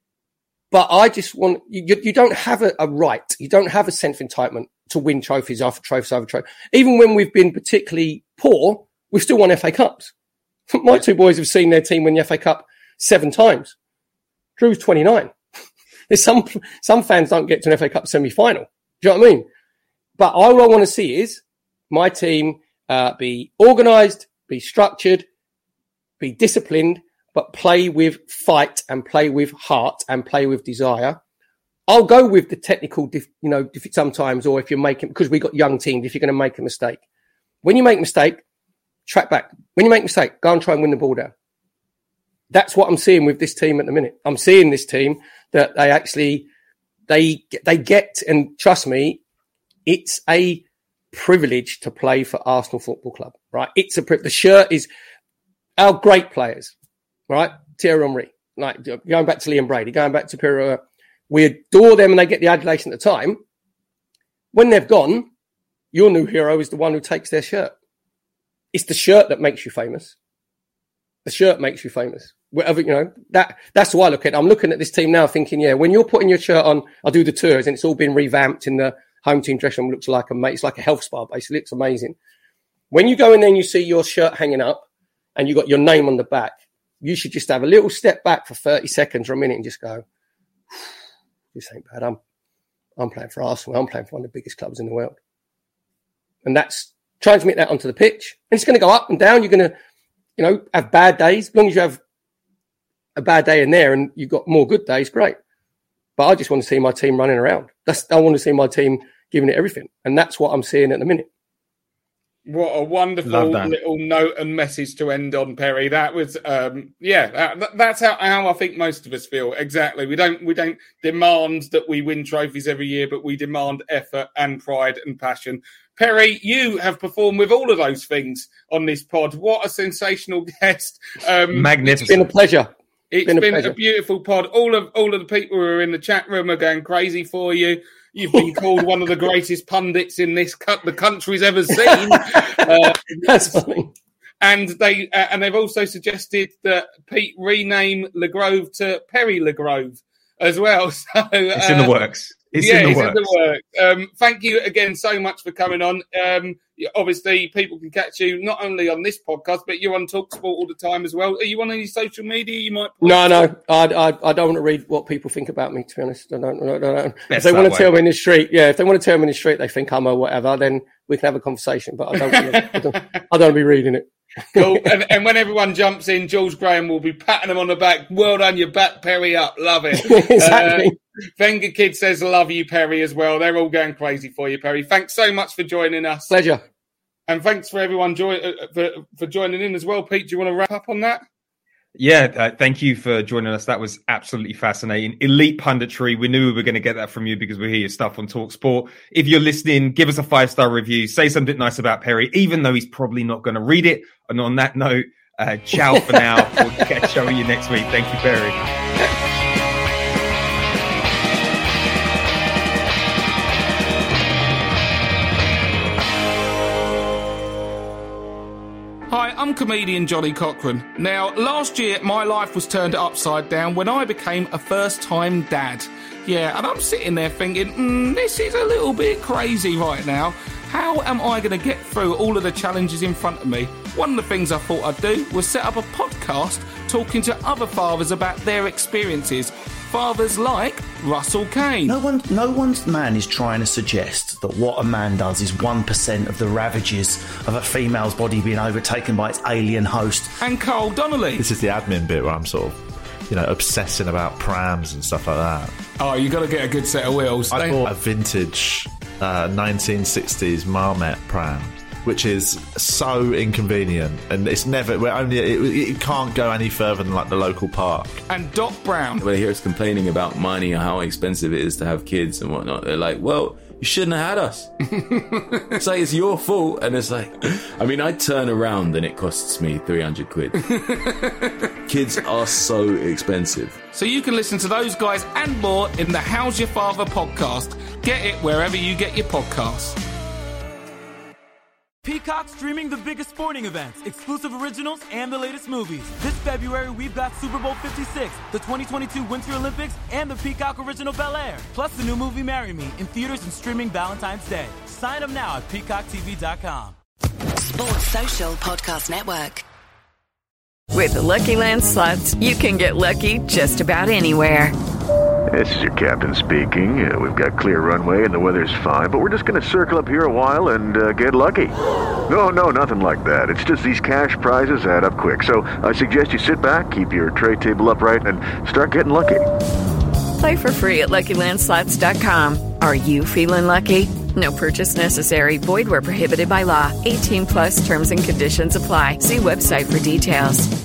but I just want you. You don't have a, a right. You don't have a sense of entitlement to win trophies after trophies after trophies. Even when we've been particularly poor, we've still won F A Cups. My two boys have seen their team win the F A Cup seven times. Drew's twenty-nine. There's some some fans don't get to an F A Cup semi-final. Do you know what I mean? But all I want to see is my team uh, be organised, be structured, be disciplined, but play with fight and play with heart and play with desire. I'll go with the technical, you know, sometimes, or if you're making, because we've got young teams, if you're going to make a mistake. When you make a mistake, track back. When you make a mistake, go and try and win the ball down. That's what I'm seeing with this team at the minute. I'm seeing this team that they actually, they, they get, and trust me, it's a privilege to play for Arsenal Football Club, right? It's a privilege. The shirt is our great players, right? Thierry Henry, like going back to Liam Brady, going back to Pirlo. We adore them and they get the adulation at the time. When they've gone, your new hero is the one who takes their shirt. It's the shirt that makes you famous. The shirt makes you famous. Whatever, you know, that, that's why I look at it. I'm looking at this team now thinking, yeah, when you're putting your shirt on, I do the tours and it's all been revamped in the home team dressing room. Looks like a mate. It's like a health spa, basically. It's amazing. When you go in there and you see your shirt hanging up and you got your name on the back, you should just have a little step back for thirty seconds or a minute and just go, this ain't bad. I'm, I'm playing for Arsenal. I'm playing for one of the biggest clubs in the world. And that's, transmit that onto the pitch. And it's going to go up and down. You're going to, you know, have bad days. As long as you have a bad day in there and you've got more good days, great. But I just want to see my team running around. That's, I want to see my team giving it everything. And that's what I'm seeing at the minute. What a wonderful little note and message to end on, Perry. That was, um, yeah, that, that's how, how I think most of us feel. Exactly. We don't, we don't demand that we win trophies every year, but we demand effort and pride and passion. Perry, you have performed with all of those things on this pod. What a sensational guest. Um, Magnificent. It's been a pleasure. It's been, a, been pleasure. a beautiful pod. All of all of the people who are in the chat room are going crazy for you. You've been called one of the greatest pundits in this cut the country's ever seen. Uh, That's funny. And they uh, and they've also suggested that Pete rename LeGrove to Perry LeGrove as well. So it's uh, in the works. It's yeah, in the it's works. in the works. Um, thank you again so much for coming on. Um, obviously, people can catch you not only on this podcast, but you're on TalkSport all the time as well. Are you on any social media? You might. No, no, I, I, I don't want to read what people think about me. To be honest, I don't. I don't, I don't. If Best they want to way. tell me in the street, yeah, if they want to tell me in the street, they think I'm a whatever, then we can have a conversation. But I don't. want to, I don't, I don't want to be reading it. Cool. and, and when everyone jumps in, George Graham will be patting them on the back. Well done, your back, Perry up. Love it. Exactly. Uh, Wenger Kid says, love you, Perry, as well. They're all going crazy for you, Perry. Thanks so much for joining us. Pleasure. And thanks for everyone join, uh, for, for joining in as well. Pete, do you want to wrap up on that? Yeah, uh, thank you for joining us. That was absolutely fascinating. Elite punditry. We knew we were going to get that from you because we hear your stuff on TalkSport. If you're listening, give us a five-star review. Say something nice about Perry, even though he's probably not going to read it. And on that note, uh, ciao for now. We'll catch up with you next week. Thank you, Perry. Hi, I'm comedian Johnny Cochran. Now, last year, my life was turned upside down when I became a first-time dad. Yeah, and I'm sitting there thinking, mm, this is a little bit crazy right now. How am I going to get through all of the challenges in front of me? One of the things I thought I'd do was set up a podcast talking to other fathers about their experiences. Fathers like Russell Kane. No one, no one's man is trying to suggest that what a man does is one percent of the ravages of a female's body being overtaken by its alien host. And Carl Donnelly. This is the admin bit where I'm sort of you know, obsessing about prams and stuff like that. Oh, you got to get a good set of wheels. I They- bought a vintage uh, nineteen sixties Marmot pram, which is so inconvenient, and it's never. We're only it, it can't go any further than like the local park. And Doc Brown. When I hear us complaining about money and how expensive it is to have kids and whatnot, they're like, well, you shouldn't have had us. It's like, it's your fault. And it's like, I mean, I turn around and it costs me three hundred quid. Kids are so expensive. So you can listen to those guys and more in the How's Your Father podcast. Get it wherever you get your podcasts. Peacock streaming the biggest sporting events, exclusive originals, and the latest movies. This February, we've got Super Bowl fifty-six, the twenty twenty-two Winter Olympics, and the Peacock original Bel Air. Plus the new movie Marry Me in theaters and streaming Valentine's Day. Sign up now at peacock t v dot com. Sports Social Podcast Network. With the Lucky Land Slots, you can get lucky just about anywhere. This is your captain speaking. Uh, we've got clear runway and the weather's fine, but we're just going to circle up here a while and uh, get lucky. No, no, nothing like that. It's just these cash prizes add up quick. So I suggest you sit back, keep your tray table upright, and start getting lucky. Play for free at lucky land slots dot com. Are you feeling lucky? No purchase necessary. Void where prohibited by law. eighteen plus terms and conditions apply. See website for details.